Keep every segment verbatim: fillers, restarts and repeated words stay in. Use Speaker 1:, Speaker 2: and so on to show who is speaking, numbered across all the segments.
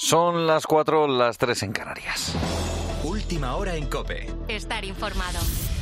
Speaker 1: Son las cuatro, las tres en Canarias.
Speaker 2: Última hora en COPE.
Speaker 3: Estar informado.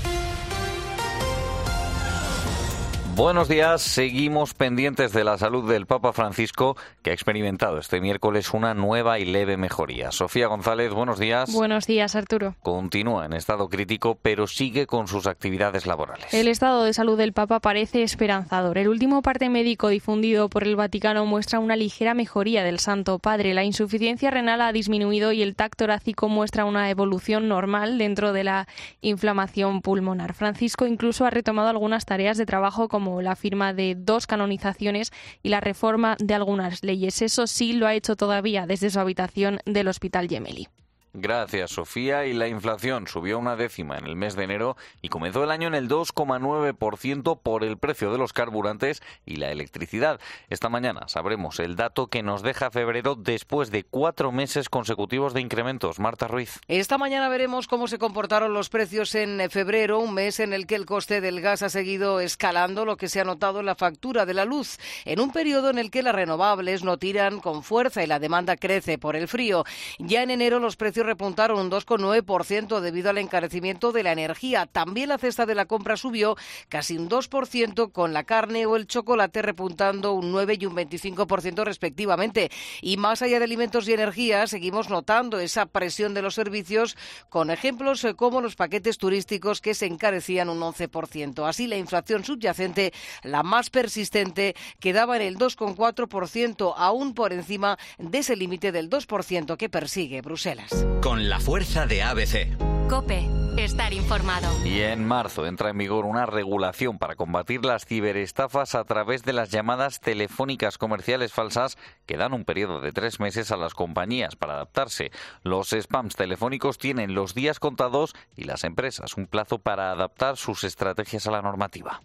Speaker 1: Buenos días, seguimos pendientes de la salud del Papa Francisco, que ha experimentado este miércoles una nueva y leve mejoría. Sofía González, buenos días.
Speaker 4: Buenos días, Arturo.
Speaker 1: Continúa en estado crítico, pero sigue con sus actividades laborales.
Speaker 4: El estado de salud del Papa parece esperanzador. El último parte médico difundido por el Vaticano muestra una ligera mejoría del Santo Padre. La insuficiencia renal ha disminuido y el T A C torácico muestra una evolución normal dentro de la inflamación pulmonar. Francisco incluso ha retomado algunas tareas de trabajo como la firma de dos canonizaciones y la reforma de algunas leyes. Eso sí lo ha hecho todavía desde su habitación del Hospital Gemelli.
Speaker 1: Gracias, Sofía. Y la inflación subió una décima en el mes de enero y comenzó el año en el dos coma nueve por ciento por el precio de los carburantes y la electricidad. Esta mañana sabremos el dato que nos deja febrero después de cuatro meses consecutivos de incrementos. Marta Ruiz.
Speaker 5: Esta mañana veremos cómo se comportaron los precios en febrero, un mes en el que el coste del gas ha seguido escalando, lo que se ha notado en la factura de la luz, en un periodo en el que las renovables no tiran con fuerza y la demanda crece por el frío. Ya en enero los precios repuntaron un dos coma nueve por ciento debido al encarecimiento de la energía. También la cesta de la compra subió casi un dos por ciento, con la carne o el chocolate repuntando un nueve y un veinticinco por ciento respectivamente. Y más allá de alimentos y energía, seguimos notando esa presión de los servicios, con ejemplos como los paquetes turísticos que se encarecían un once por ciento. Así, la inflación subyacente, la más persistente, quedaba en el dos coma cuatro por ciento, aún por encima de ese límite del dos por ciento que persigue Bruselas.
Speaker 2: Con la fuerza de A B C.
Speaker 3: COPE. Estar informado.
Speaker 1: Y en marzo entra en vigor una regulación para combatir las ciberestafas a través de las llamadas telefónicas comerciales falsas, que dan un periodo de tres meses a las compañías para adaptarse. Los spams telefónicos tienen los días contados y las empresas un plazo para adaptar sus estrategias a la normativa.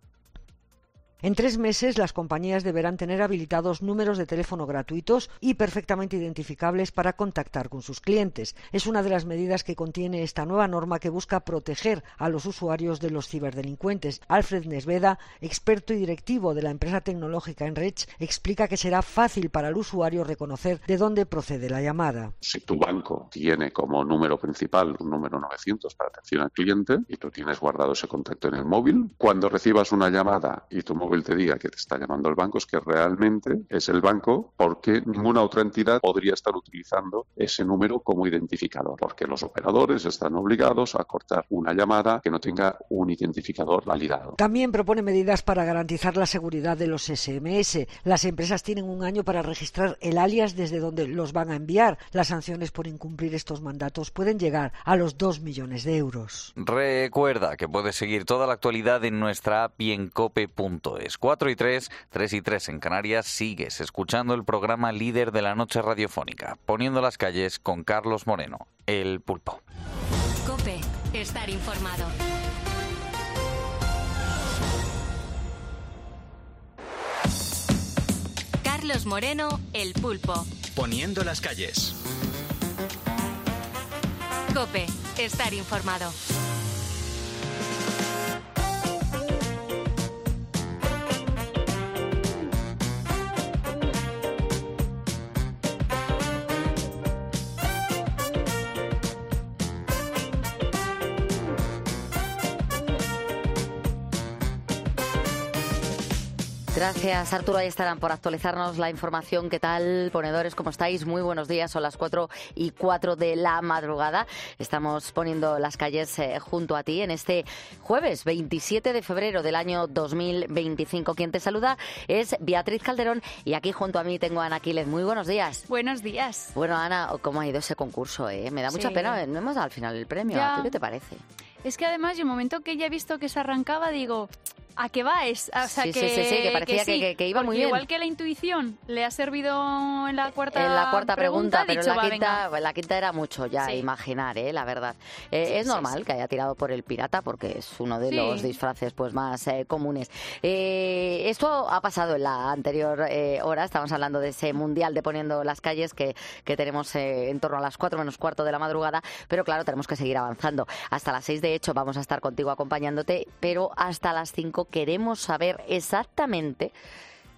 Speaker 6: En tres meses, las compañías deberán tener habilitados números de teléfono gratuitos y perfectamente identificables para contactar con sus clientes. Es una de las medidas que contiene esta nueva norma que busca proteger a los usuarios de los ciberdelincuentes. Alfred Nesveda, experto y directivo de la empresa tecnológica Enrech, explica que será fácil para el usuario reconocer de dónde procede la llamada.
Speaker 7: Si tu banco tiene como número principal un número novecientos para atención al cliente y tú tienes guardado ese contacto en el móvil, cuando recibas una llamada y tu móvil te diga que te está llamando el banco, es que realmente es el banco, porque ninguna otra entidad podría estar utilizando ese número como identificador, porque los operadores están obligados a cortar una llamada que no tenga un identificador validado.
Speaker 6: También propone medidas para garantizar la seguridad de los ese eme ese. Las empresas tienen un año para registrar el alias desde donde los van a enviar. Las sanciones por incumplir estos mandatos pueden llegar a los dos millones de euros.
Speaker 1: Recuerda que puedes seguir toda la actualidad en nuestra app y en cope punto es. cuatro y tres, tres y tres en Canarias. Sigues escuchando el programa líder de la noche radiofónica, Poniendo las calles, con Carlos Moreno, El Pulpo.
Speaker 3: COPE. Estar informado. Carlos Moreno, El Pulpo.
Speaker 2: Poniendo las calles.
Speaker 3: COPE. Estar informado.
Speaker 8: Gracias, Arturo. Ahí estarán por actualizarnos la información. ¿Qué tal, ponedores? ¿Cómo estáis? Muy buenos días. Son las cuatro y cuatro de la madrugada. Estamos poniendo las calles eh, junto a ti en este jueves veintisiete de febrero del año dos mil veinticinco. Quien te saluda es Beatriz Calderón y aquí junto a mí tengo a Ana Quiles. Muy buenos días.
Speaker 9: Buenos días.
Speaker 8: Bueno, Ana, ¿cómo ha ido ese concurso? Eh? Me da mucha
Speaker 9: Sí.
Speaker 8: pena. No hemos dado al final el premio.
Speaker 9: Ya.
Speaker 8: ¿A ti qué te parece?
Speaker 9: Es que además, en el momento que ya he visto que se arrancaba, digo, ¿a qué va? Es, o sea,
Speaker 8: Sí,
Speaker 9: que,
Speaker 8: sí, sí, sí, que parecía que- que- que iba
Speaker 9: porque
Speaker 8: muy bien.
Speaker 9: Igual que la intuición le ha servido en la cuarta
Speaker 8: En la cuarta pregunta,
Speaker 9: ha
Speaker 8: pero
Speaker 9: dicho,
Speaker 8: en la
Speaker 9: "Va,
Speaker 8: quinta,
Speaker 9: venga".
Speaker 8: la quinta era mucho ya,
Speaker 9: Sí.
Speaker 8: imaginar, ¿eh? La verdad. Eh,
Speaker 9: Sí,
Speaker 8: es
Speaker 9: sí,
Speaker 8: normal
Speaker 9: sí.
Speaker 8: que haya tirado por el pirata porque es uno de
Speaker 9: Sí.
Speaker 8: los disfraces pues más eh, comunes. Eh, esto ha pasado en la anterior eh, hora, estamos hablando de ese mundial de Poniendo las calles que, que tenemos eh, en torno a las cuatro menos cuarto de la madrugada, pero claro, tenemos que seguir avanzando. Hasta las seis, de hecho, vamos a estar contigo acompañándote, pero hasta las cinco queremos saber exactamente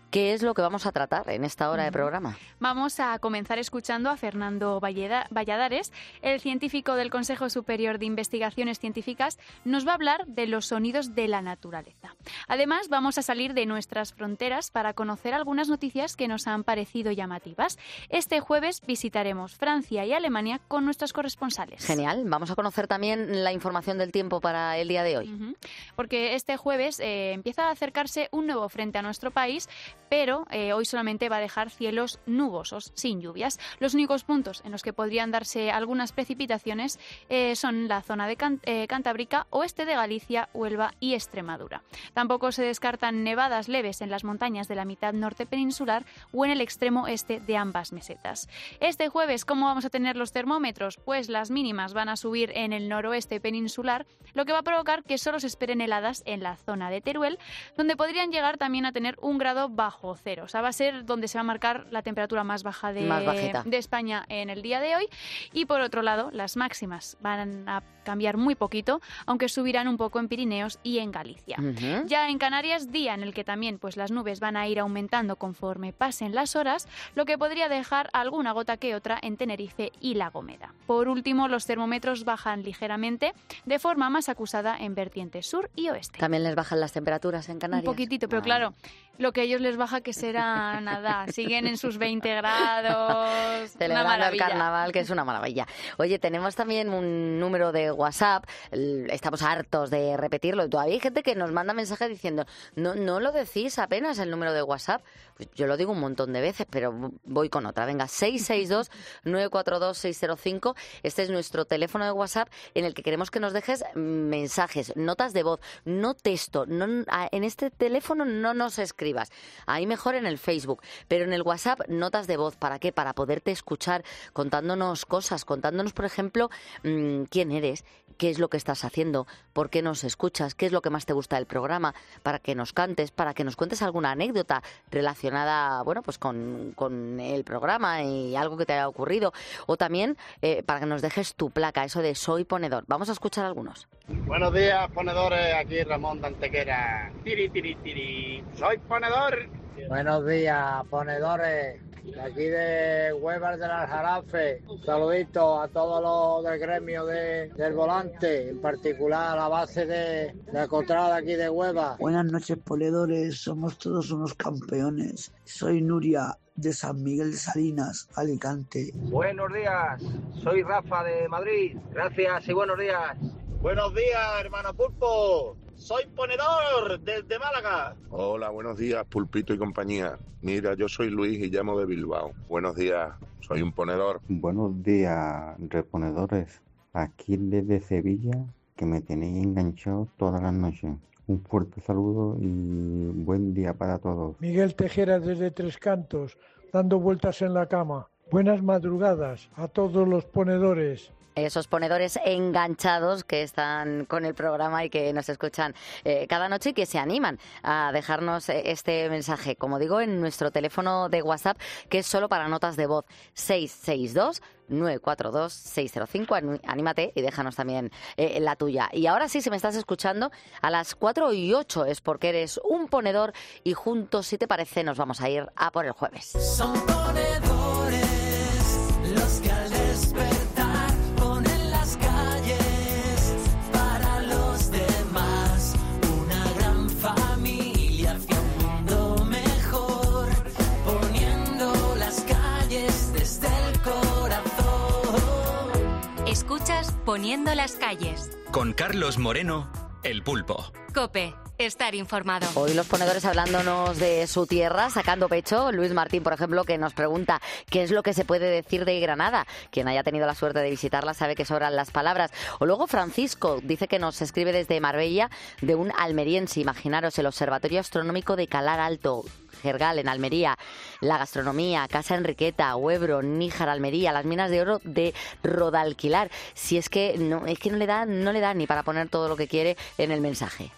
Speaker 8: ¿Qué es lo que vamos a tratar en esta hora de programa?
Speaker 9: Vamos a comenzar escuchando a Fernando Valleda- Valladares, el científico del Consejo Superior de Investigaciones Científicas, nos va a hablar de los sonidos de la naturaleza. Además, vamos a salir de nuestras fronteras para conocer algunas noticias que nos han parecido llamativas. Este jueves visitaremos Francia y Alemania con nuestras corresponsales.
Speaker 8: Genial. Vamos a conocer también la información del tiempo para el día de hoy.
Speaker 9: Uh-huh. Porque este jueves eh, empieza a acercarse un nuevo frente a nuestro país, pero eh, hoy solamente va a dejar cielos nubosos, sin lluvias. Los únicos puntos en los que podrían darse algunas precipitaciones eh, son la zona de Can- eh, Cantábrica, oeste de Galicia, Huelva y Extremadura. Tampoco se descartan nevadas leves en las montañas de la mitad norte peninsular o en el extremo este de ambas mesetas. Este jueves, ¿cómo vamos a tener los termómetros? Pues las mínimas van a subir en el noroeste peninsular, lo que va a provocar que solo se esperen heladas en la zona de Teruel, donde podrían llegar también a tener un grado bajo cero. O sea, va a ser donde se va a marcar la temperatura más baja de,
Speaker 8: más bajita.
Speaker 9: de España en el día de hoy. Y por otro lado, las máximas van a cambiar muy poquito, aunque subirán un poco en Pirineos y en Galicia.
Speaker 8: Uh-huh.
Speaker 9: Ya en Canarias, día en el que también pues, las nubes van a ir aumentando conforme pasen las horas, lo que podría dejar alguna gota que otra en Tenerife y La Gomera. Por último, los termómetros bajan ligeramente, de forma más acusada en vertientes sur y oeste.
Speaker 8: ¿También les bajan las temperaturas en Canarias?
Speaker 9: Un poquitito, pero
Speaker 8: Ah.
Speaker 9: claro, lo que a ellos les baja que será nada, siguen en sus veinte grados, una
Speaker 8: Celebrando el
Speaker 9: maravilla.
Speaker 8: carnaval, que es una maravilla. Oye, tenemos también un número de WhatsApp, el- estamos hartos de repetirlo, y todavía hay gente que nos manda mensajes diciendo, no, no lo decís apenas el número de WhatsApp. Pues yo lo digo un montón de veces, pero voy con otra. Venga, seis seis dos, nueve cuatro dos, seis cero cinco, este es nuestro teléfono de WhatsApp en el que queremos que nos dejes mensajes, notas de voz, no texto. No, en este teléfono no nos escribas, ahí mejor en el Facebook, pero en el WhatsApp notas de voz. ¿Para qué? Para poderte escuchar contándonos cosas, contándonos, por ejemplo, mmm, quién eres, qué es lo que estás haciendo, por qué nos escuchas, qué es lo que más te gusta del programa, para que nos cantes, para que nos cuentes alguna anécdota relacionada, bueno, pues con, con el programa y algo que te haya ocurrido, o también eh, para que nos dejes tu placa, eso de soy ponedor. Vamos a escuchar algunos.
Speaker 10: Buenos días, ponedores, aquí Ramón de Antequera. Tiri, tiri, tiri. Soy ponedor.
Speaker 11: Buenos días, ponedores. De aquí de Huevas del Aljarafe. Un saludito a todos los del gremio de, del volante, en particular a la base de, de Acotrada aquí de Huevas.
Speaker 12: Buenas noches, ponedores. Somos todos unos campeones. Soy Nuria de San Miguel de Salinas, Alicante.
Speaker 13: Buenos días, soy Rafa de Madrid. Gracias y buenos días.
Speaker 10: Buenos días, hermano Pulpo. Soy ponedor desde Málaga.
Speaker 14: Hola, buenos días, Pulpito y compañía. Mira, yo soy Luis y llamo de Bilbao. Buenos días, soy un ponedor.
Speaker 15: Buenos días, reponedores. Aquí desde Sevilla, que me tenéis enganchado todas las noches. Un fuerte saludo y buen día para todos.
Speaker 16: Miguel Tejera desde Tres Cantos, dando vueltas en la cama. Buenas madrugadas a todos los ponedores.
Speaker 8: Esos ponedores enganchados que están con el programa y que nos escuchan eh, cada noche y que se animan a dejarnos eh, este mensaje, como digo, en nuestro teléfono de WhatsApp, que es solo para notas de voz, seis seis dos, nueve cuatro dos, seis cero cinco. Anímate y déjanos también eh, la tuya. Y ahora sí, si me estás escuchando, a las cuatro y ocho es porque eres un ponedor y juntos, si te parece, nos vamos a ir a por el jueves.
Speaker 17: Son ponedores los que al despertar
Speaker 3: Escuchas Poniendo las calles.
Speaker 2: Con Carlos Moreno, El Pulpo.
Speaker 3: COPE. Estar informado.
Speaker 8: Hoy los ponedores hablándonos de su tierra, sacando pecho. Luis Martín, por ejemplo, que nos pregunta qué es lo que se puede decir de Granada. Quien haya tenido la suerte de visitarla sabe que sobran las palabras. O luego Francisco dice que nos escribe desde Marbella, de un almeriense. Imaginaros el Observatorio Astronómico de Calar Alto, Jergal, en Almería, la gastronomía, Casa Enriqueta, Huebro, Níjar, Almería, las minas de oro de Rodalquilar. Si es que no, es que no le da, no le da ni para poner todo lo que quiere en el mensaje.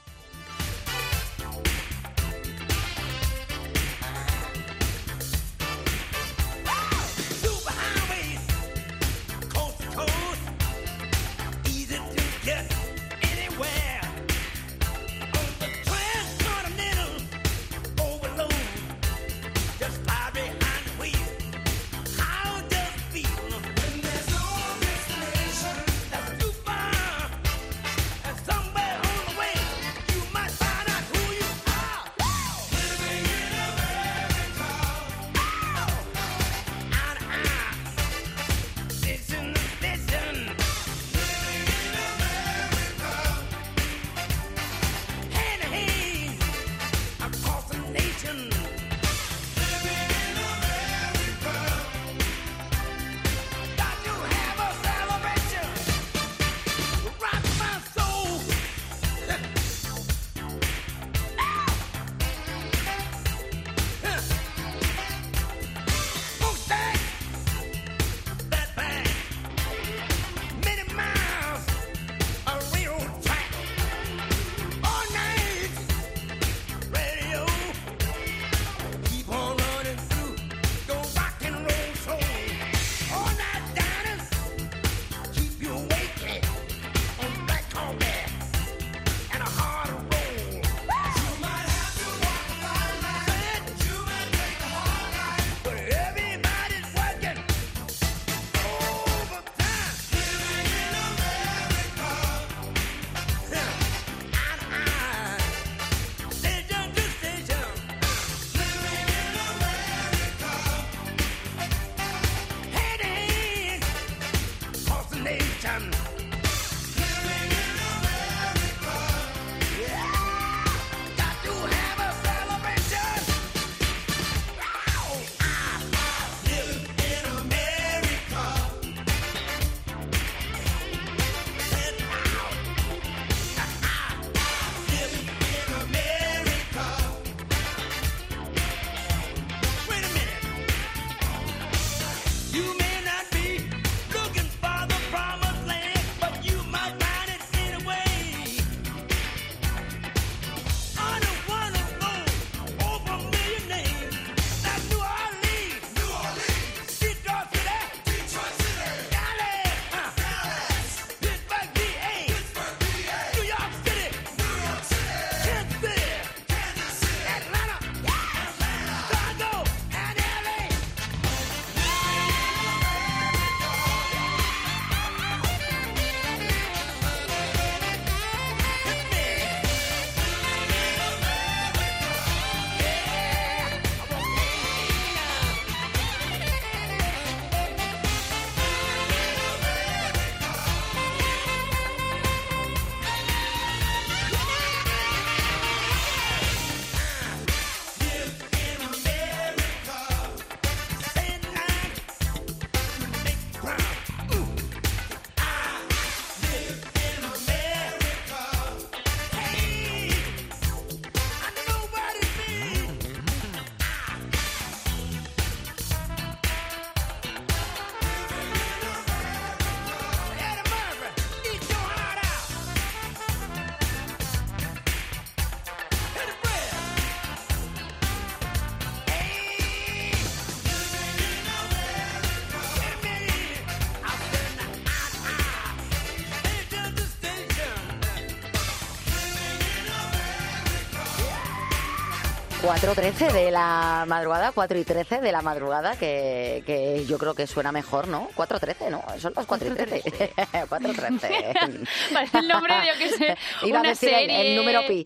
Speaker 8: cuatro trece de la madrugada, cuatro y trece de la madrugada, que, que yo creo que suena mejor, ¿no? cuatro trece, ¿no? Son las cuatro y trece. cuatro trece.
Speaker 9: Parece el nombre de, yo qué sé,
Speaker 8: Iba
Speaker 9: una
Speaker 8: a decir
Speaker 9: serie.
Speaker 8: El, el número pi.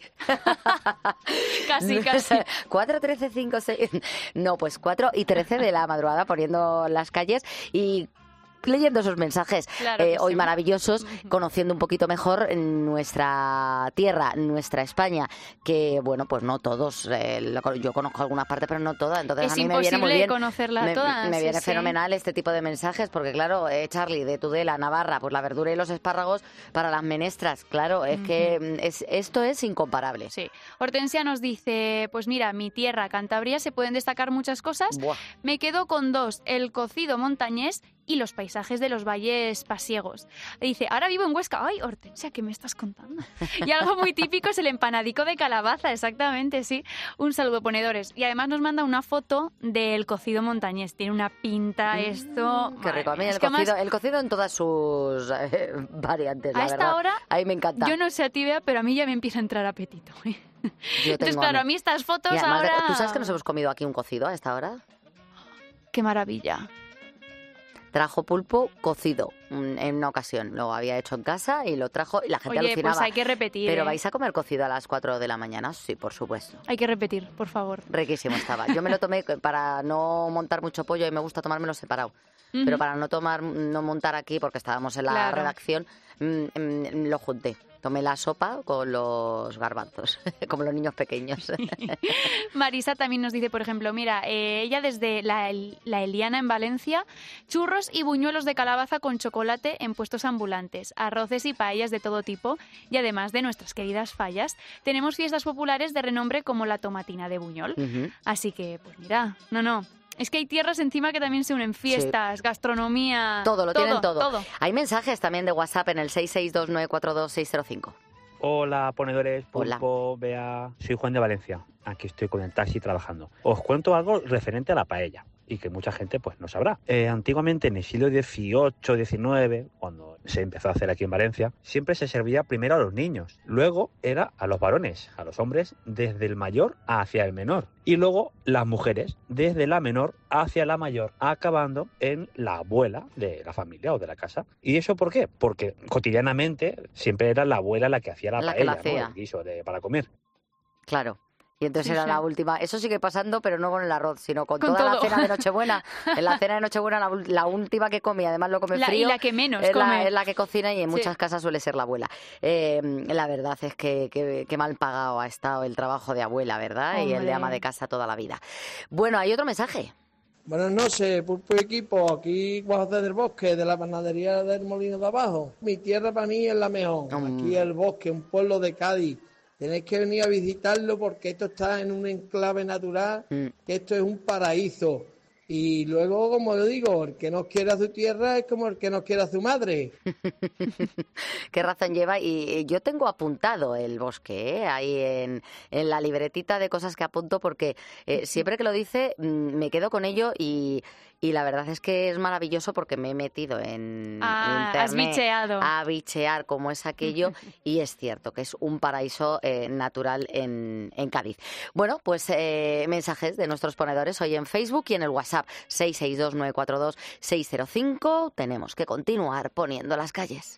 Speaker 9: Casi, casi.
Speaker 8: cuatro, trece, cinco, seis. No, pues cuatro y trece de la madrugada poniendo las calles y leyendo esos mensajes
Speaker 9: Claro
Speaker 8: eh,
Speaker 9: que
Speaker 8: hoy
Speaker 9: sí.
Speaker 8: maravillosos, conociendo un poquito mejor nuestra tierra, nuestra España, que bueno, pues no todos, eh, lo- yo conozco algunas partes, pero no todas, entonces
Speaker 9: Es
Speaker 8: a mí me viene muy
Speaker 9: imposible
Speaker 8: bien.
Speaker 9: conocerla
Speaker 8: me,
Speaker 9: todas,
Speaker 8: me
Speaker 9: sí,
Speaker 8: viene
Speaker 9: sí.
Speaker 8: fenomenal este tipo de mensajes, porque claro, eh, Charlie, de Tudela, Navarra, pues la verdura y los espárragos para las menestras, claro, es que mm, es, esto es incomparable.
Speaker 9: Sí. Hortensia nos dice, pues mira, mi tierra, Cantabria, se pueden destacar muchas cosas.
Speaker 8: Buah.
Speaker 9: Me quedo con dos, el cocido montañés y los paisajes de los valles pasiegos. Dice, ahora vivo en Huesca. Ay, Hortensia, ¿qué me estás contando? Y algo muy típico es el empanadico de calabaza, exactamente, sí. Un saludo, ponedores. Y además nos manda una foto del cocido montañés. Tiene una pinta esto...
Speaker 8: Qué rico. A mí
Speaker 9: Madre mía,
Speaker 8: el
Speaker 9: es que
Speaker 8: cocido,
Speaker 9: además,
Speaker 8: el cocido en todas sus eh, variantes, la
Speaker 9: a esta
Speaker 8: verdad.
Speaker 9: hora,
Speaker 8: A mí me encanta.
Speaker 9: yo no sé a ti, Bea, pero a mí ya me empieza a entrar apetito.
Speaker 8: Yo
Speaker 9: Entonces,
Speaker 8: tengo
Speaker 9: claro, a
Speaker 8: hambre.
Speaker 9: mí estas fotos
Speaker 8: Y además de-
Speaker 9: ahora...
Speaker 8: ¿Tú sabes que nos hemos comido aquí un cocido a esta hora?
Speaker 9: Qué maravilla.
Speaker 8: Trajo pulpo cocido mm, en una ocasión. Lo había hecho en casa y lo trajo y la gente
Speaker 9: Oye,
Speaker 8: alucinaba.
Speaker 9: pues hay que repetir,
Speaker 8: ¿Pero
Speaker 9: ¿eh?
Speaker 8: vais a comer cocido a las cuatro de la mañana? Sí, por supuesto.
Speaker 9: Hay que repetir, por favor.
Speaker 8: Riquísimo estaba. Yo me lo tomé para no montar mucho pollo y me gusta tomármelo separado.
Speaker 9: Ujú.
Speaker 8: Pero para no tomar, no montar aquí, porque estábamos en la
Speaker 9: Claro.
Speaker 8: redacción, mm, mm, lo junté. Tomé la sopa con los garbanzos, como los niños pequeños.
Speaker 9: Marisa también nos dice, por ejemplo, mira, eh, ella desde la, El- la Eliana en Valencia, churros y buñuelos de calabaza con chocolate en puestos ambulantes, arroces y paellas de todo tipo, y además de nuestras queridas fallas, tenemos fiestas populares de renombre como la tomatina de Buñol.
Speaker 8: Ujú.
Speaker 9: Así que, pues mira, no, no, es que hay tierras encima que también se unen, fiestas, gastronomía...
Speaker 8: Todo, lo tienen todo.
Speaker 9: todo.
Speaker 8: Hay mensajes también de WhatsApp en el seis seis dos nueve cuatro dos seis cero cinco.
Speaker 18: Hola, ponedores,
Speaker 8: Hola.
Speaker 18: Pulpo, Bea. Soy Juan de Valencia. Aquí estoy con el taxi trabajando. Os cuento algo referente a la paella y que mucha gente pues no sabrá. Eh, antiguamente, en el siglo dieciocho, diecinueve, cuando se empezó a hacer aquí en Valencia, siempre se servía primero a los niños. Luego era a los varones, a los hombres, desde el mayor hacia el menor. Y luego las mujeres, desde la menor hacia la mayor, acabando en la abuela de la familia o de la casa. ¿Y eso por qué? Porque cotidianamente siempre era la abuela la que hacía la,
Speaker 8: La que
Speaker 18: paella,
Speaker 8: la hacía.
Speaker 18: ¿no? El guiso de, para comer.
Speaker 8: Claro. Y entonces
Speaker 18: Sí,
Speaker 8: era
Speaker 18: sí.
Speaker 8: la última. Eso sigue pasando, pero no con el arroz, sino con,
Speaker 9: Con
Speaker 8: toda la
Speaker 9: todo.
Speaker 8: cena de Nochebuena. En la cena de Nochebuena, la, ul- la última que come, además lo come
Speaker 9: La- y
Speaker 8: frío.
Speaker 9: la que menos
Speaker 8: es
Speaker 9: come.
Speaker 8: La, es la que cocina y en
Speaker 9: Sí.
Speaker 8: muchas casas suele ser la abuela. Eh, la verdad es que, que, que mal pagado ha estado el trabajo de abuela, ¿verdad? Y el de
Speaker 19: Hombre.
Speaker 8: ama de casa toda la vida. Bueno, hay otro mensaje.
Speaker 19: Buenas noches, Pulpo y equipo. Aquí Juan José del Bosque, de la panadería del Molino de Abajo. Mi tierra para mí es la mejor. Aquí el Bosque, un pueblo de Cádiz. Tenéis que venir a visitarlo porque esto está en un enclave natural, que esto es un paraíso. Y luego, como yo digo, el que no quiere a su tierra es como el que no quiere a su madre.
Speaker 8: ¿Qué razón lleva? Y eh, yo tengo apuntado el bosque, ¿eh? Ahí en, en la libretita de cosas que apunto, porque eh, siempre que lo dice mm, me quedo con ello y, y la verdad es que es maravilloso porque me he metido en
Speaker 9: Ah,
Speaker 8: internet
Speaker 9: has bicheado.
Speaker 8: a bichear cómo es aquello y es cierto que es un paraíso eh, natural en, en Cádiz. Bueno, pues eh, mensajes de nuestros ponedores hoy en Facebook y en el WhatsApp seis seis dos nueve cuatro dos seis cero cinco. Tenemos que continuar poniendo las calles.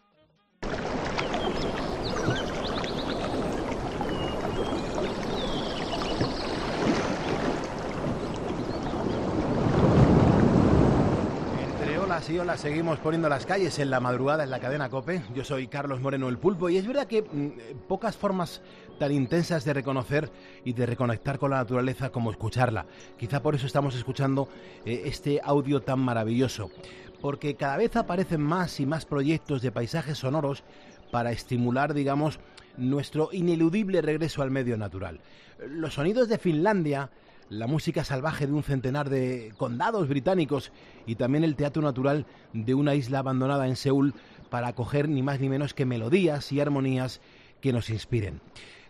Speaker 20: Entre olas y olas seguimos poniendo las calles en la madrugada en la cadena COPE. Yo soy Carlos Moreno, el Pulpo, y es verdad que mm, pocas formas tan intensas de reconocer y de reconectar con la naturaleza como escucharla. Quizá por eso estamos escuchando eh, este audio tan maravilloso, porque cada vez aparecen más y más proyectos de paisajes sonoros para estimular, digamos, nuestro ineludible regreso al medio natural. Los sonidos de Finlandia, la música salvaje de un centenar de condados británicos y también el teatro natural de una isla abandonada en Seúl para acoger ni más ni menos que melodías y armonías que nos inspiren.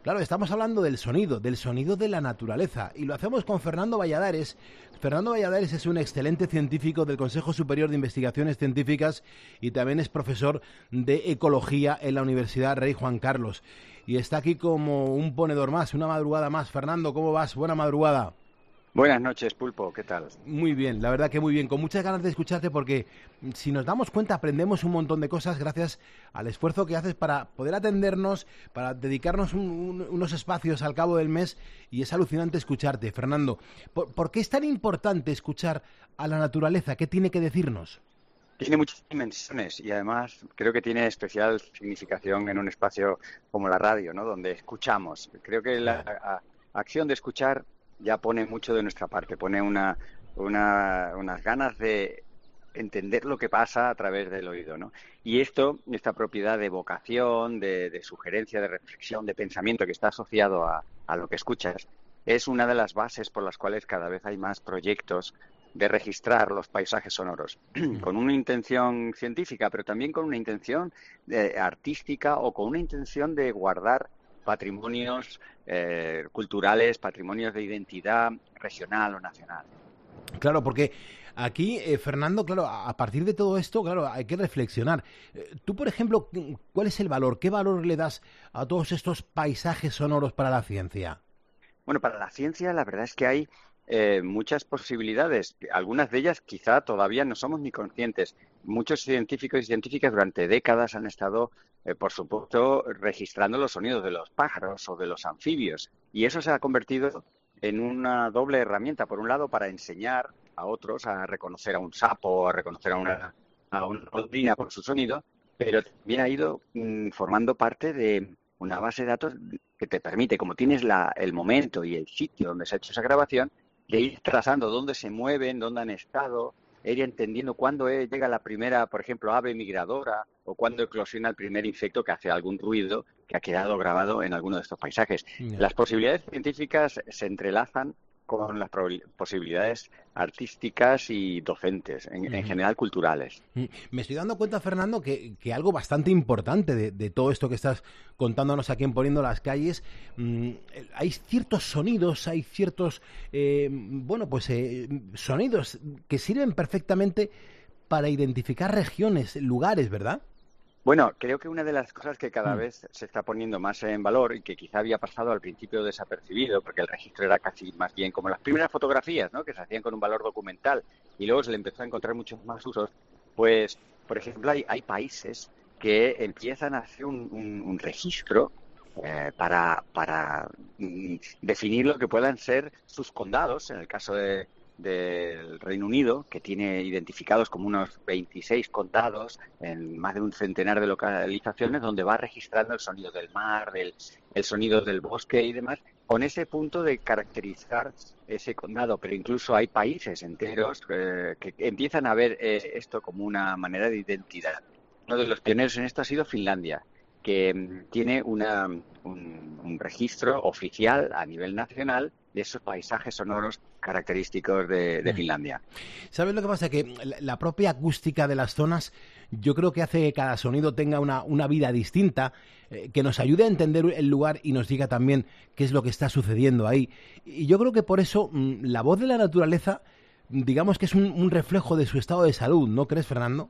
Speaker 20: Claro, estamos hablando del sonido, del sonido de la naturaleza, y lo hacemos con Fernando Valladares. Fernando Valladares es un excelente científico del Consejo Superior de Investigaciones Científicas y también es profesor de Ecología en la Universidad Rey Juan Carlos. Y está aquí como un ponedor más, una madrugada más. Fernando, ¿cómo vas? Buena madrugada.
Speaker 21: Buenas noches, Pulpo, ¿qué tal?
Speaker 20: Muy bien, la verdad que muy bien, con muchas ganas de escucharte porque si nos damos cuenta aprendemos un montón de cosas gracias al esfuerzo que haces para poder atendernos, para dedicarnos un, un, unos espacios al cabo del mes y es alucinante escucharte. Fernando, ¿por, ¿por qué es tan importante escuchar a la naturaleza? ¿Qué tiene que decirnos?
Speaker 21: Tiene muchas dimensiones y además creo que tiene especial significación en un espacio como la radio, ¿no? Donde escuchamos. Creo que la a, acción de escuchar ya pone mucho de nuestra parte, pone una, una, unas ganas de entender lo que pasa a través del oído, ¿no? Y esto, esta propiedad de vocación, de, de sugerencia, de reflexión, de pensamiento que está asociado a, a lo que escuchas, es una de las bases por las cuales cada vez hay más proyectos de registrar los paisajes sonoros, con una intención científica, pero también con una intención eh, artística o con una intención de guardar patrimonios eh, culturales, patrimonios de identidad regional o nacional.
Speaker 20: Claro, porque aquí, eh, Fernando, claro, a partir de todo esto, claro, hay que reflexionar. Eh, tú, por ejemplo, ¿cuál es el valor? ¿Qué valor le das a todos estos paisajes sonoros para la ciencia?
Speaker 21: Bueno, para la ciencia la verdad es que hay eh, muchas posibilidades. Algunas de ellas quizá todavía no somos ni conscientes. Muchos científicos y científicas durante décadas han estado Eh, por supuesto, registrando los sonidos de los pájaros o de los anfibios. Y eso se ha convertido en una doble herramienta. Por un lado, para enseñar a otros a reconocer a un sapo, a reconocer a una, a una golondrina por su sonido, pero también ha ido mm, formando parte de una base de datos que te permite, como tienes la, el momento y el sitio donde se ha hecho esa grabación, de ir trazando dónde se mueven, dónde han estado, ir entendiendo cuándo llega la primera, por ejemplo, ave migradora o cuándo eclosiona el primer insecto que hace algún ruido que ha quedado grabado en alguno de estos paisajes. Yeah. Las posibilidades científicas se entrelazan con las posibilidades artísticas y docentes, en, en general culturales.
Speaker 20: Me estoy dando cuenta, Fernando, que, que algo bastante importante de, de todo esto que estás contándonos aquí en Poniendo las Calles, mmm, hay ciertos sonidos, hay ciertos, eh, bueno, pues eh, sonidos que sirven perfectamente para identificar regiones, lugares, ¿verdad?
Speaker 21: Bueno, creo que una de las cosas que cada vez se está poniendo más en valor y que quizá había pasado al principio desapercibido, porque el registro era casi más bien como las primeras fotografías, ¿no?, que se hacían con un valor documental y luego se le empezó a encontrar muchos más usos, pues, por ejemplo, hay, hay países que empiezan a hacer un, un, un registro eh, para, para mm, definir lo que puedan ser sus condados, en el caso de del Reino Unido, que tiene identificados como unos veintiséis condados en más de un centenar de localizaciones, donde va registrando el sonido del mar, del, el sonido del bosque y demás, con ese punto de caracterizar ese condado. Pero incluso hay países enteros eh, que empiezan a ver eh, esto como una manera de identidad. Uno de los pioneros en esto ha sido Finlandia, que um, tiene una, un, un registro oficial a nivel nacional de esos paisajes sonoros característicos de, de Finlandia.
Speaker 20: ¿Sabes lo que pasa? Que la propia acústica de las zonas yo creo que hace que cada sonido tenga una, una vida distinta, eh, que nos ayude a entender el lugar y nos diga también qué es lo que está sucediendo ahí. Y yo creo que por eso mmm, la voz de la naturaleza, digamos que es un, un reflejo de su estado de salud, ¿no crees, Fernando?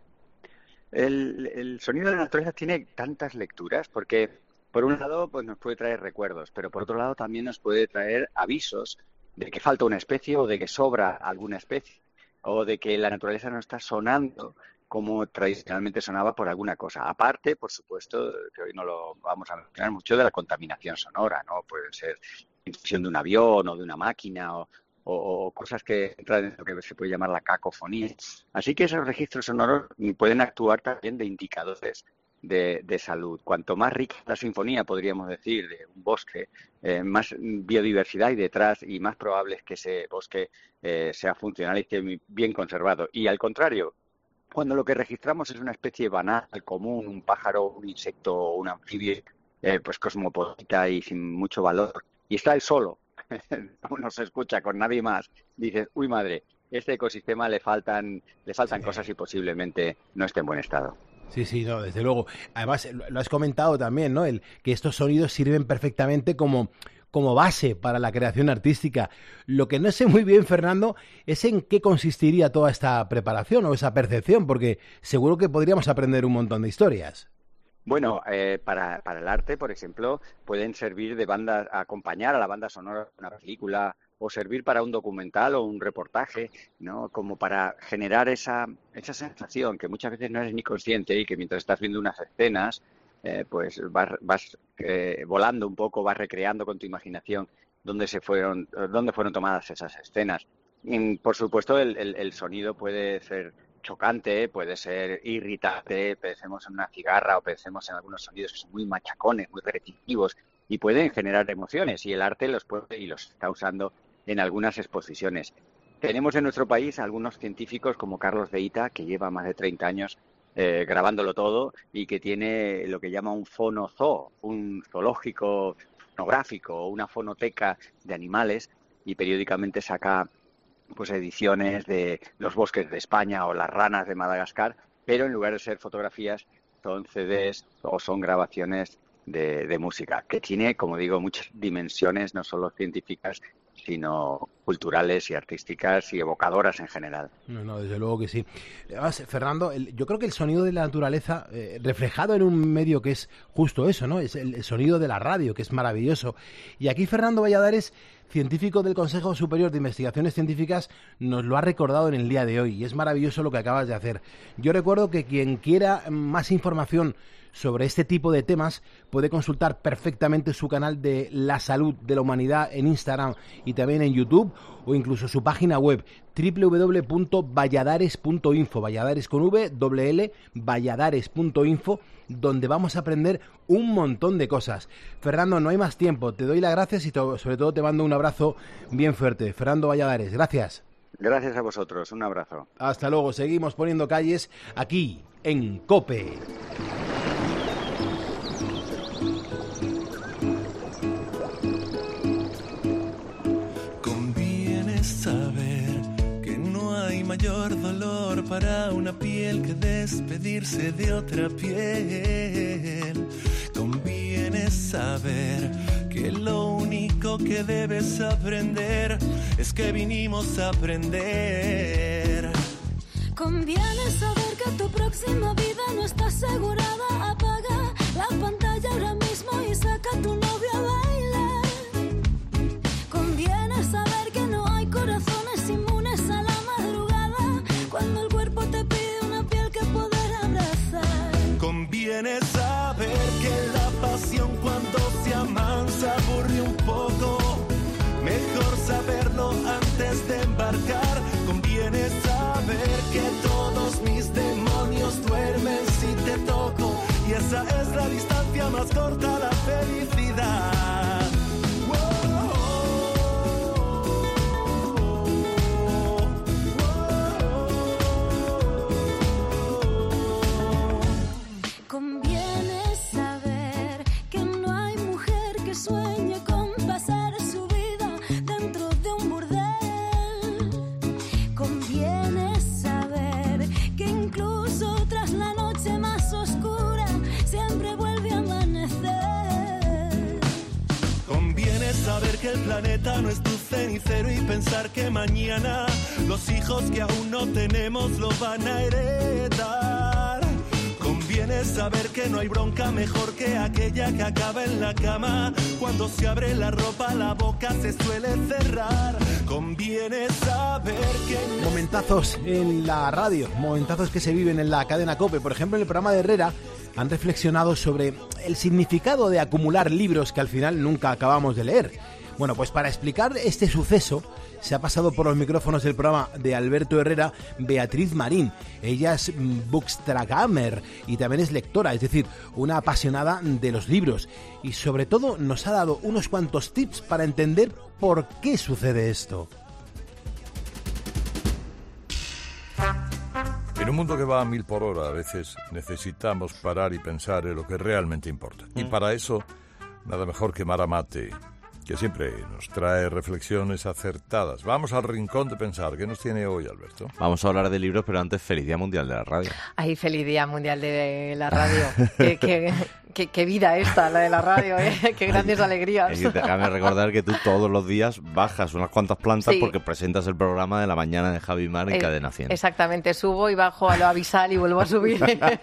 Speaker 21: El, el sonido de la naturaleza tiene tantas lecturas porque, por un lado, pues nos puede traer recuerdos, pero por otro lado también nos puede traer avisos de que falta una especie o de que sobra alguna especie o de que la naturaleza no está sonando como tradicionalmente sonaba por alguna cosa. Aparte, por supuesto, que hoy no lo vamos a mencionar mucho, de la contaminación sonora, ¿no? Puede ser intrusión de un avión o de una máquina o, o, o cosas que entran en lo que se puede llamar la cacofonía. Así que esos registros sonoros pueden actuar también de indicadores De, de salud. Cuanto más rica la sinfonía, podríamos decir, de un bosque, eh, más biodiversidad hay detrás y más probable es que ese bosque eh, sea funcional y esté bien conservado. Y al contrario, cuando lo que registramos es una especie banal, común, un pájaro, un insecto o un anfibio, eh, pues cosmopolita y sin mucho valor, y está él solo, no se escucha con nadie más, dices, uy madre, este ecosistema le faltan, le faltan sí. cosas y posiblemente no esté en buen estado.
Speaker 20: Sí, sí, no, desde luego. Además, lo has comentado también, ¿no? El, que estos sonidos sirven perfectamente como, como base para la creación artística. Lo que no sé muy bien, Fernando, es en qué consistiría toda esta preparación o esa percepción, porque seguro que podríamos aprender un montón de historias.
Speaker 21: Bueno, eh, para, para el arte, por ejemplo, pueden servir de banda, acompañar a la banda sonora de una película, o servir para un documental o un reportaje, ¿no? Como para generar esa, esa sensación que muchas veces no eres ni consciente y que mientras estás viendo unas escenas, eh, pues vas, vas eh, volando un poco, vas recreando con tu imaginación dónde se fueron, dónde fueron tomadas esas escenas. Y, por supuesto, el, el, el sonido puede ser chocante, puede ser irritante, pensemos en una cigarra o pensemos en algunos sonidos que son muy machacones, muy repetitivos y pueden generar emociones, y el arte los puede y los está usando en algunas exposiciones. Tenemos en nuestro país algunos científicos como Carlos de Ita, que lleva más de treinta años eh, grabándolo todo y que tiene lo que llama un fonozoo, un zoológico fonográfico, una fonoteca de animales, y periódicamente saca pues ediciones de los bosques de España o las ranas de Madagascar, pero en lugar de ser fotografías son C Ds o son grabaciones de, de música, que tiene, como digo, muchas dimensiones, no solo científicas, sino culturales y artísticas y evocadoras en general.
Speaker 20: No, no, desde luego que sí. Además, Fernando, el, yo creo que el sonido de la naturaleza, eh, reflejado en un medio que es justo eso, ¿no? Es el, el sonido de la radio, que es maravilloso. Y aquí Fernando Valladares, científico del Consejo Superior de Investigaciones Científicas, nos lo ha recordado en el día de hoy, y es maravilloso lo que acabas de hacer. Yo recuerdo que quien quiera más información sobre este tipo de temas puede consultar perfectamente su canal de La Salud de la Humanidad en Instagram y también en YouTube, o incluso su página web doble u doble u doble u punto valladares punto info, Valladares con V, doble L, valladares punto info, donde vamos a aprender un montón de cosas. Fernando, no hay más tiempo, te doy las gracias y to- sobre todo te mando un abrazo bien fuerte. Fernando Valladares, gracias.
Speaker 21: Gracias a vosotros, un abrazo.
Speaker 20: Hasta luego, seguimos poniendo calles aquí en COPE.
Speaker 17: Saber que no hay mayor dolor para una piel que despedirse de otra piel. Conviene saber que lo único que debes aprender es que vinimos a aprender.
Speaker 4: Conviene saber que tu próxima vida no está asegurada. Apaga la pantalla ahora mismo y saca a tu novio a bailar. Conviene saber que no hay corazones inmunes a la madrugada cuando el cuerpo te pide una piel que poder abrazar.
Speaker 17: Conviene saber que la pasión cuando se amansa aburre un poco. Mejor saberlo antes de embarcar. Conviene saber que todos mis demonios duermen si te toco. Y esa es la distancia más corta a la felicidad.
Speaker 4: Conviene saber que no hay mujer que sueñe con pasar su vida dentro de un burdel. Conviene saber que incluso tras la noche más oscura siempre vuelve a amanecer.
Speaker 17: Conviene saber que el planeta no es tu cenicero y pensar que mañana los hijos que aún no tenemos lo van a heredar. Conviene saber que no hay bronca mejor que aquella que acaba en la cama. Cuando se abre la ropa la boca se suele cerrar. Conviene saber que...
Speaker 20: Momentazos en la radio, momentazos que se viven en la cadena COPE. Por ejemplo, en el programa de Herrera han reflexionado sobre el significado de acumular libros que al final nunca acabamos de leer. Bueno, pues para explicar este suceso se ha pasado por los micrófonos del programa de Alberto Herrera Beatriz Marín. Ella es bookstagrammer y también es lectora, es decir, una apasionada de los libros. Y sobre todo nos ha dado unos cuantos tips para entender por qué sucede esto.
Speaker 22: En un mundo que va a mil por hora, a veces necesitamos parar y pensar en lo que realmente importa. Y para eso, nada mejor que Mara Mate, que siempre nos trae reflexiones acertadas. Vamos al rincón de pensar. ¿Qué nos tiene hoy, Alberto?
Speaker 5: Vamos a hablar de libros, pero antes, feliz Día Mundial de la Radio.
Speaker 7: Ay, feliz Día Mundial de la Radio. qué, qué, qué, qué vida esta, la de la radio, ¿eh? Qué grandes alegrías.
Speaker 5: Es que déjame recordar que tú todos los días bajas unas cuantas plantas
Speaker 7: Sí.
Speaker 5: porque presentas el programa de la mañana de Javi Mar en
Speaker 7: Eh,
Speaker 5: Cadena cien.
Speaker 7: Exactamente, subo y bajo a lo avisal y vuelvo a subir.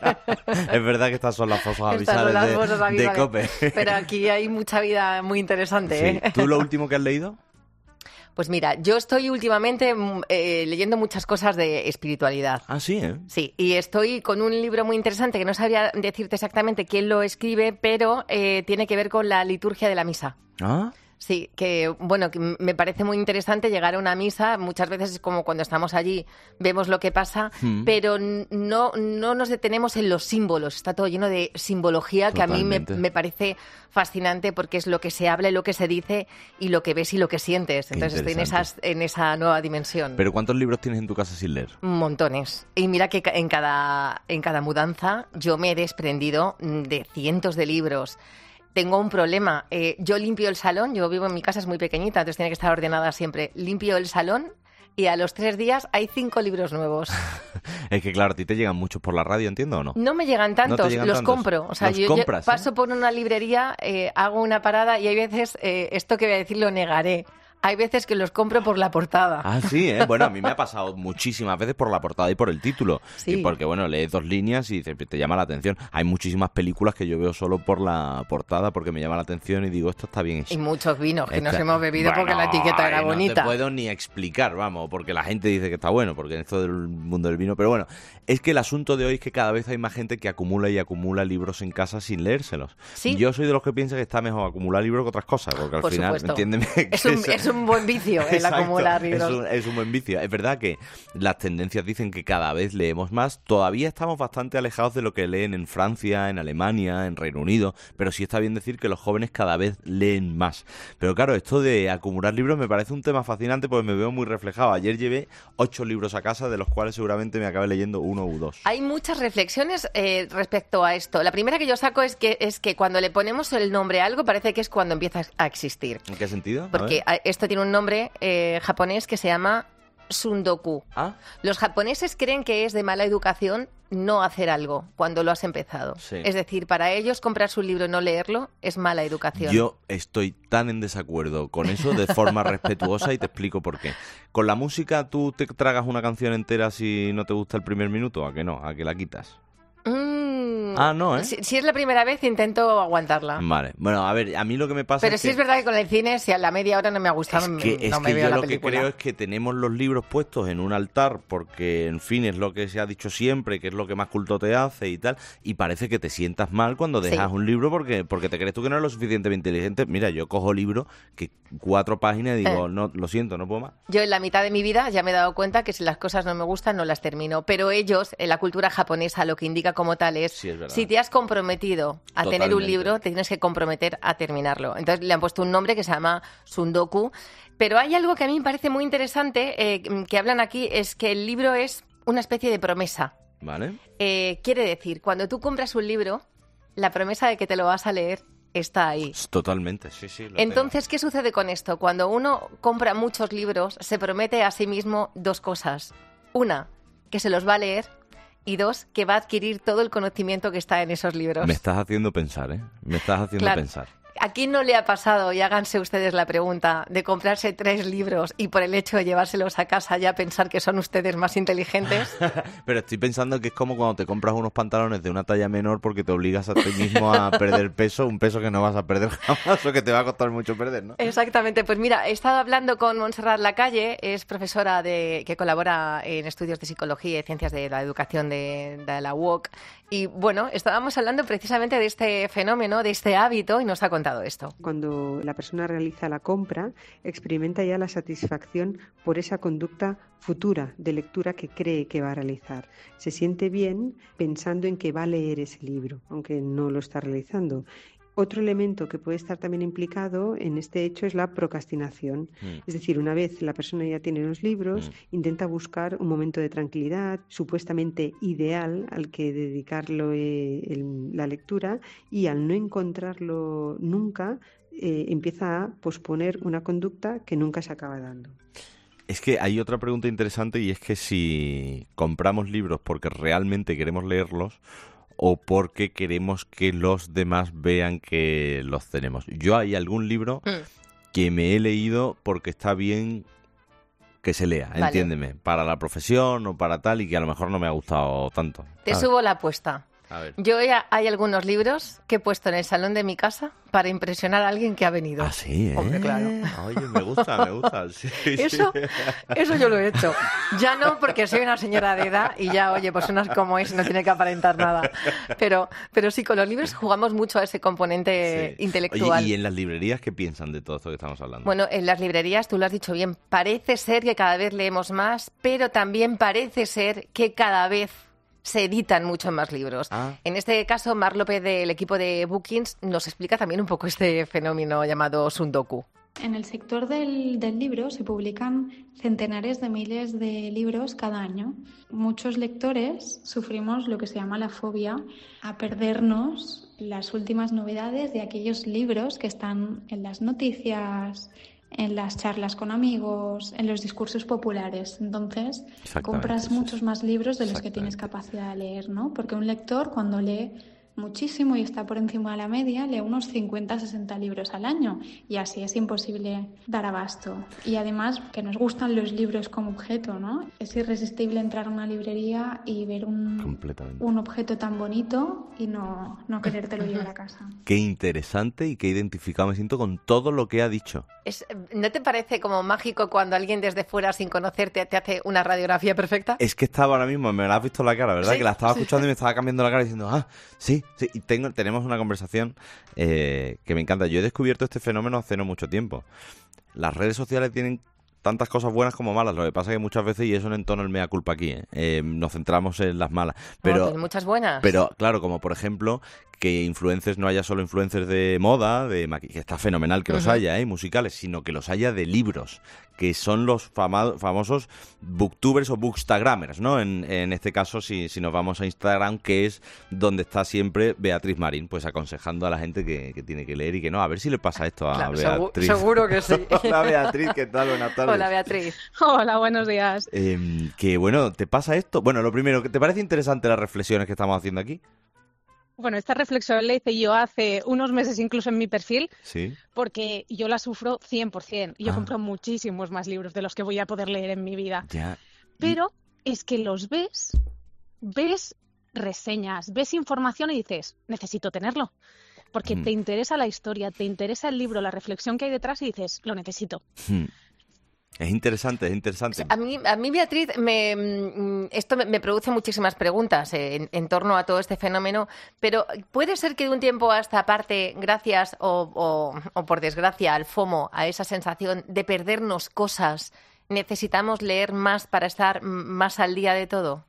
Speaker 5: Es verdad que estas son las fosas
Speaker 7: Estas son
Speaker 5: avisales
Speaker 7: las
Speaker 5: de,
Speaker 7: cosas
Speaker 5: de
Speaker 7: avisales.
Speaker 5: COPE.
Speaker 7: Pero aquí hay mucha vida muy interesante,
Speaker 5: Sí.
Speaker 7: ¿eh?
Speaker 5: ¿Tú lo último que has leído?
Speaker 7: Pues mira, yo estoy últimamente mm, eh, leyendo muchas cosas de espiritualidad.
Speaker 5: Ah, sí, ¿eh?
Speaker 7: Sí, y estoy con un libro muy interesante que no sabría decirte exactamente quién lo escribe, pero eh, tiene que ver con la liturgia de la misa.
Speaker 5: Ah.
Speaker 7: Sí, que bueno, que me parece muy interesante llegar a una misa. Muchas veces es como cuando estamos allí, vemos lo que pasa,
Speaker 5: Mm.
Speaker 7: pero no, no nos detenemos en los símbolos. Está todo lleno de simbología que a mí me,
Speaker 5: Totalmente.
Speaker 7: me parece fascinante porque es lo que se habla y lo que se dice y lo que ves y lo que sientes.
Speaker 5: Qué
Speaker 7: Entonces estoy en,
Speaker 5: interesante.
Speaker 7: esas, en esa nueva dimensión.
Speaker 5: ¿Pero cuántos libros tienes en tu casa sin leer?
Speaker 7: Montones. Y mira que ca- en cada, en cada mudanza yo me he desprendido mm, de cientos de libros. Tengo un problema. Eh, yo limpio el salón, yo vivo en mi casa, es muy pequeñita, entonces tiene que estar ordenada siempre. Limpio el salón y a los tres días hay cinco libros nuevos.
Speaker 5: Es que claro, a ti te llegan muchos por la radio, ¿entiendo o no?
Speaker 7: No me llegan tantos,
Speaker 5: No te llegan
Speaker 7: los
Speaker 5: tantos.
Speaker 7: compro. O sea,
Speaker 5: Los
Speaker 7: yo, yo
Speaker 5: compras, ¿eh?
Speaker 7: paso por una librería, eh, hago una parada y hay veces, eh, esto que voy a decir lo negaré, hay veces que los compro por la portada.
Speaker 5: Ah, sí, ¿eh? Bueno, a mí me ha pasado muchísimas veces por la portada y por el título.
Speaker 7: Sí.
Speaker 5: Y porque, bueno, lees dos líneas y te, te llama la atención. Hay muchísimas películas que yo veo solo por la portada porque me llama la atención y digo, esto está bien hecho.
Speaker 7: Y muchos vinos que nos
Speaker 5: Esta-
Speaker 7: hemos bebido porque la
Speaker 5: Bueno,
Speaker 7: etiqueta era
Speaker 5: ay,
Speaker 7: bonita.
Speaker 5: No te puedo ni explicar, vamos, porque la gente dice que está bueno, porque en esto del mundo del vino. Pero bueno, es que el asunto de hoy es que cada vez hay más gente que acumula y acumula libros en casa sin leérselos.
Speaker 7: Sí.
Speaker 5: Yo soy de los que piensa que está mejor acumular libros que otras cosas, porque al
Speaker 7: Por
Speaker 5: final,
Speaker 7: supuesto.
Speaker 5: entiéndeme. que
Speaker 7: Es un,
Speaker 5: eso-
Speaker 7: es un buen vicio el
Speaker 5: Exacto,
Speaker 7: acumular libros.
Speaker 5: Es un, es un buen vicio. Es verdad que las tendencias dicen que cada vez leemos más. Todavía estamos bastante alejados de lo que leen en Francia, en Alemania, en Reino Unido, pero sí está bien decir que los jóvenes cada vez leen más. Pero claro, esto de acumular libros me parece un tema fascinante porque me veo muy reflejado. Ayer llevé ocho libros a casa, de los cuales seguramente me acabe leyendo uno u dos.
Speaker 7: Hay muchas reflexiones eh, respecto a esto. La primera que yo saco es que es que cuando le ponemos el nombre a algo parece que es cuando empieza a existir.
Speaker 5: ¿En qué sentido? A
Speaker 7: Porque
Speaker 5: ver.
Speaker 7: a- esto tiene un nombre eh, japonés que se llama Sundoku.
Speaker 5: ¿Ah?
Speaker 7: Los japoneses creen que es de mala educación no hacer algo cuando lo has empezado.
Speaker 5: Sí.
Speaker 7: Es decir, para ellos comprar su libro y no leerlo es mala educación.
Speaker 5: Yo estoy tan en desacuerdo con eso de forma respetuosa y te explico por qué. Con la música, ¿tú te tragas una canción entera si no te gusta el primer minuto? ¿A que no? ¿A que la quitas?
Speaker 7: Mm,
Speaker 5: Ah, no, ¿eh?
Speaker 7: Si, si es la primera vez, intento aguantarla.
Speaker 5: Vale. Bueno, a ver, a mí lo que me pasa
Speaker 7: Pero
Speaker 5: es
Speaker 7: sí
Speaker 5: que...
Speaker 7: es verdad que con el cine, si a la media hora no me ha gustado,
Speaker 5: Es que,
Speaker 7: no
Speaker 5: es
Speaker 7: me
Speaker 5: que
Speaker 7: veo
Speaker 5: yo
Speaker 7: la
Speaker 5: lo que
Speaker 7: película.
Speaker 5: creo es que tenemos los libros puestos en un altar porque, en fin, es lo que se ha dicho siempre, que es lo que más culto te hace y tal, y parece que te sientas mal cuando dejas
Speaker 7: Sí.
Speaker 5: un libro porque porque te crees tú que no eres lo suficientemente inteligente. Mira, yo cojo libros que cuatro páginas y digo,
Speaker 7: Eh.
Speaker 5: no, lo siento, no puedo más.
Speaker 7: Yo en la mitad de mi vida ya me he dado cuenta que si las cosas no me gustan, no las termino. Pero ellos, en la cultura japonesa, lo que indica como tal es,
Speaker 5: Sí, es verdad.
Speaker 7: si te has comprometido a tener un
Speaker 5: Totalmente.
Speaker 7: libro, te tienes que comprometer a terminarlo. Entonces le han puesto un nombre que se llama Sundoku. Pero hay algo que a mí me parece muy interesante, eh, que hablan aquí, es que el libro es una especie de promesa.
Speaker 5: ¿Vale?
Speaker 7: Eh, quiere decir, cuando tú compras un libro, la promesa de que te lo vas a leer está ahí.
Speaker 5: Totalmente, sí, sí. lo
Speaker 7: Entonces, ¿qué sucede con esto? Cuando uno compra muchos libros, se promete a sí mismo dos cosas. Una, que se los va a leer. Y dos, que va a adquirir todo el conocimiento que está en esos libros.
Speaker 5: tengo. Me estás haciendo pensar, ¿eh? Me estás haciendo
Speaker 7: Claro.
Speaker 5: pensar.
Speaker 7: ¿A quién no le ha pasado, y háganse ustedes la pregunta, de comprarse tres libros y por el hecho de llevárselos a casa ya pensar que son ustedes más inteligentes?
Speaker 5: Pero estoy pensando que es como cuando te compras unos pantalones de una talla menor porque te obligas a ti mismo a perder peso, un peso que no vas a perder jamás o que te va a costar mucho perder, ¿no?
Speaker 7: Exactamente, pues mira, he estado hablando con Montserrat Lacalle, es profesora de, que colabora en estudios de psicología y ciencias de la educación de, de la U O C, y bueno, estábamos hablando precisamente de este fenómeno, de este hábito, y nos ha contado esto.
Speaker 23: Cuando la persona realiza la compra, experimenta ya la satisfacción por esa conducta futura de lectura que cree que va a realizar. Se siente bien pensando en que va a leer ese libro, aunque no lo está realizando. Otro elemento que puede estar también implicado en este hecho es la procrastinación.
Speaker 24: Mm.
Speaker 23: Es decir, una vez la persona ya tiene los libros,
Speaker 24: Mm.
Speaker 23: intenta buscar un momento de tranquilidad, supuestamente ideal, al que dedicarlo eh, el- la lectura, y al no encontrarlo nunca, eh, empieza a posponer una conducta que nunca se acaba dando.
Speaker 5: Es que hay otra pregunta interesante y es que si compramos libros porque realmente queremos leerlos o porque queremos que los demás vean que los tenemos. Yo hay algún libro mm. que me he leído porque está bien que se lea, vale. entiéndeme, para la profesión o para tal y que a lo mejor no me ha gustado tanto.
Speaker 7: Te subo la apuesta.
Speaker 5: A ver.
Speaker 7: Yo ya hay algunos libros que he puesto en el salón de mi casa para impresionar a alguien que ha venido.
Speaker 5: Ah, sí, ¿eh?
Speaker 7: Hombre, claro.
Speaker 5: Oye, me gusta, me gusta. Sí,
Speaker 7: eso,
Speaker 5: sí.
Speaker 7: eso yo lo he hecho. Ya no, porque soy una señora de edad y ya, oye, pues unas como es, no tiene que aparentar nada. Pero, pero sí, con los libros jugamos mucho a ese componente sí. intelectual.
Speaker 5: Oye, ¿y en las librerías qué piensan de todo esto que estamos hablando?
Speaker 7: Bueno, en las librerías, tú lo has dicho bien, parece ser que cada vez leemos más, pero también parece ser que cada vez se editan muchos más libros. Ah. En este caso, Mar López del equipo de Bookings nos explica también un poco este fenómeno llamado Sundoku.
Speaker 1: En el sector del, del libro se publican centenares de miles de libros cada año. Muchos lectores sufrimos lo que se llama la fobia a perdernos las últimas novedades de aquellos libros que están en las noticias, en las charlas con amigos, en los discursos populares. Entonces, compras muchos más libros de los que tienes capacidad de leer, ¿no? Porque un lector, cuando lee muchísimo y está por encima de la media, lee unos cincuenta a sesenta libros al año y así es imposible dar abasto. Y además, que nos gustan los libros como objeto, ¿no? Es irresistible entrar a una librería y ver un, un objeto tan bonito y no, no querértelo llevar a casa.
Speaker 5: Qué interesante y qué identificado me siento con todo lo que ha dicho.
Speaker 7: Es, ¿no te parece como mágico cuando alguien desde fuera, sin conocerte, te hace una radiografía perfecta?
Speaker 5: Es que estaba ahora mismo, me la has visto la cara, ¿verdad? ¿Sí? Que la estaba escuchando sí. y me estaba cambiando la cara diciendo, ah, sí, sí. Y tengo, tenemos una conversación eh, que me encanta. Yo he descubierto este fenómeno hace no mucho tiempo. Las redes sociales tienen tantas cosas buenas como malas. Lo que pasa es que muchas veces, y eso no entono el mea culpa aquí, ¿eh? Eh, nos centramos en las malas. Pero,
Speaker 7: oh, muchas buenas.
Speaker 5: Pero, claro, como por ejemplo, que influencers no haya solo influencers de moda, de maquillaje, que está fenomenal que uh-huh. los haya, ¿eh? musicales, sino que los haya de libros, que son los fama- famosos booktubers o bookstagramers, ¿no? En, en este caso, si, si nos vamos a Instagram, que es donde está siempre Beatriz Marín, pues aconsejando a la gente que, que tiene que leer y que no, a ver si le pasa esto a
Speaker 7: claro,
Speaker 5: Beatriz.
Speaker 7: Seguro, seguro que sí.
Speaker 5: Hola Beatriz, ¿qué tal? Buenas tardes.
Speaker 7: Hola Beatriz.
Speaker 6: Hola, buenos días.
Speaker 5: Eh, que bueno, ¿te pasa esto? Bueno, lo primero, ¿te parece interesante las reflexiones que estamos haciendo aquí?
Speaker 6: Bueno, esta reflexión la hice yo hace unos meses incluso en mi perfil,
Speaker 5: sí.
Speaker 6: porque yo la sufro cien por ciento. Yo ah. compro muchísimos más libros de los que voy a poder leer en mi vida.
Speaker 5: Ya.
Speaker 6: Pero es que los ves, ves reseñas, ves información y dices, necesito tenerlo. Porque mm. te interesa la historia, te interesa el libro, la reflexión que hay detrás y dices, lo necesito.
Speaker 5: Mm. Es interesante, es interesante.
Speaker 7: A mí, a mí Beatriz, me, esto me, me produce muchísimas preguntas en, en torno a todo este fenómeno, pero ¿puede ser que de un tiempo a esta parte, gracias o, o, o por desgracia al FOMO, a esa sensación de perdernos cosas, necesitamos leer más para estar más al día de todo?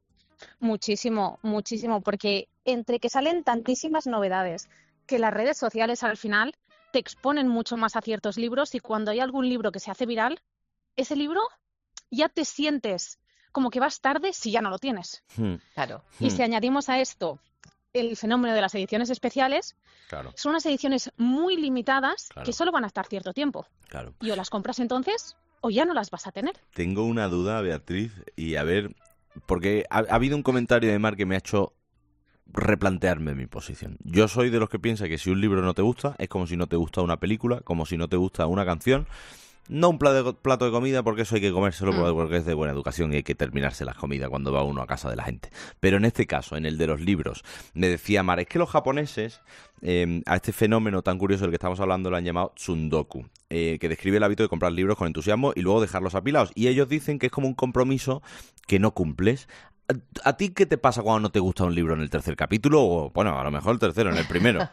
Speaker 6: Muchísimo, muchísimo, porque entre que salen tantísimas novedades, que las redes sociales al final te exponen mucho más a ciertos libros y cuando hay algún libro que se hace viral, ese libro ya te sientes como que vas tarde si ya no lo tienes.
Speaker 5: Hmm.
Speaker 7: Claro.
Speaker 6: Y hmm. si añadimos a esto el fenómeno de las ediciones especiales,
Speaker 5: claro.
Speaker 6: son unas ediciones muy limitadas
Speaker 5: claro.
Speaker 6: que solo van a estar cierto tiempo.
Speaker 5: Claro.
Speaker 6: Y o las compras entonces o ya no las vas a tener.
Speaker 5: Tengo una duda, Beatriz, y a ver, porque ha, ha habido un comentario de Mar que me ha hecho replantearme mi posición. Yo soy de los que piensa que si un libro no te gusta, es como si no te gusta una película, como si no te gusta una canción. No un plato de, plato de comida, porque eso hay que comérselo mm. porque es de buena educación y hay que terminarse las comidas cuando va uno a casa de la gente. Pero en este caso, en el de los libros, me decía Mar, es que los japoneses eh, a este fenómeno tan curioso del que estamos hablando lo han llamado tsundoku, eh, que describe el hábito de comprar libros con entusiasmo y luego dejarlos apilados. Y ellos dicen que es como un compromiso que no cumples. ¿A, a ti qué te pasa cuando no te gusta un libro en el tercer capítulo? O, bueno, a lo mejor el tercero, en el primero.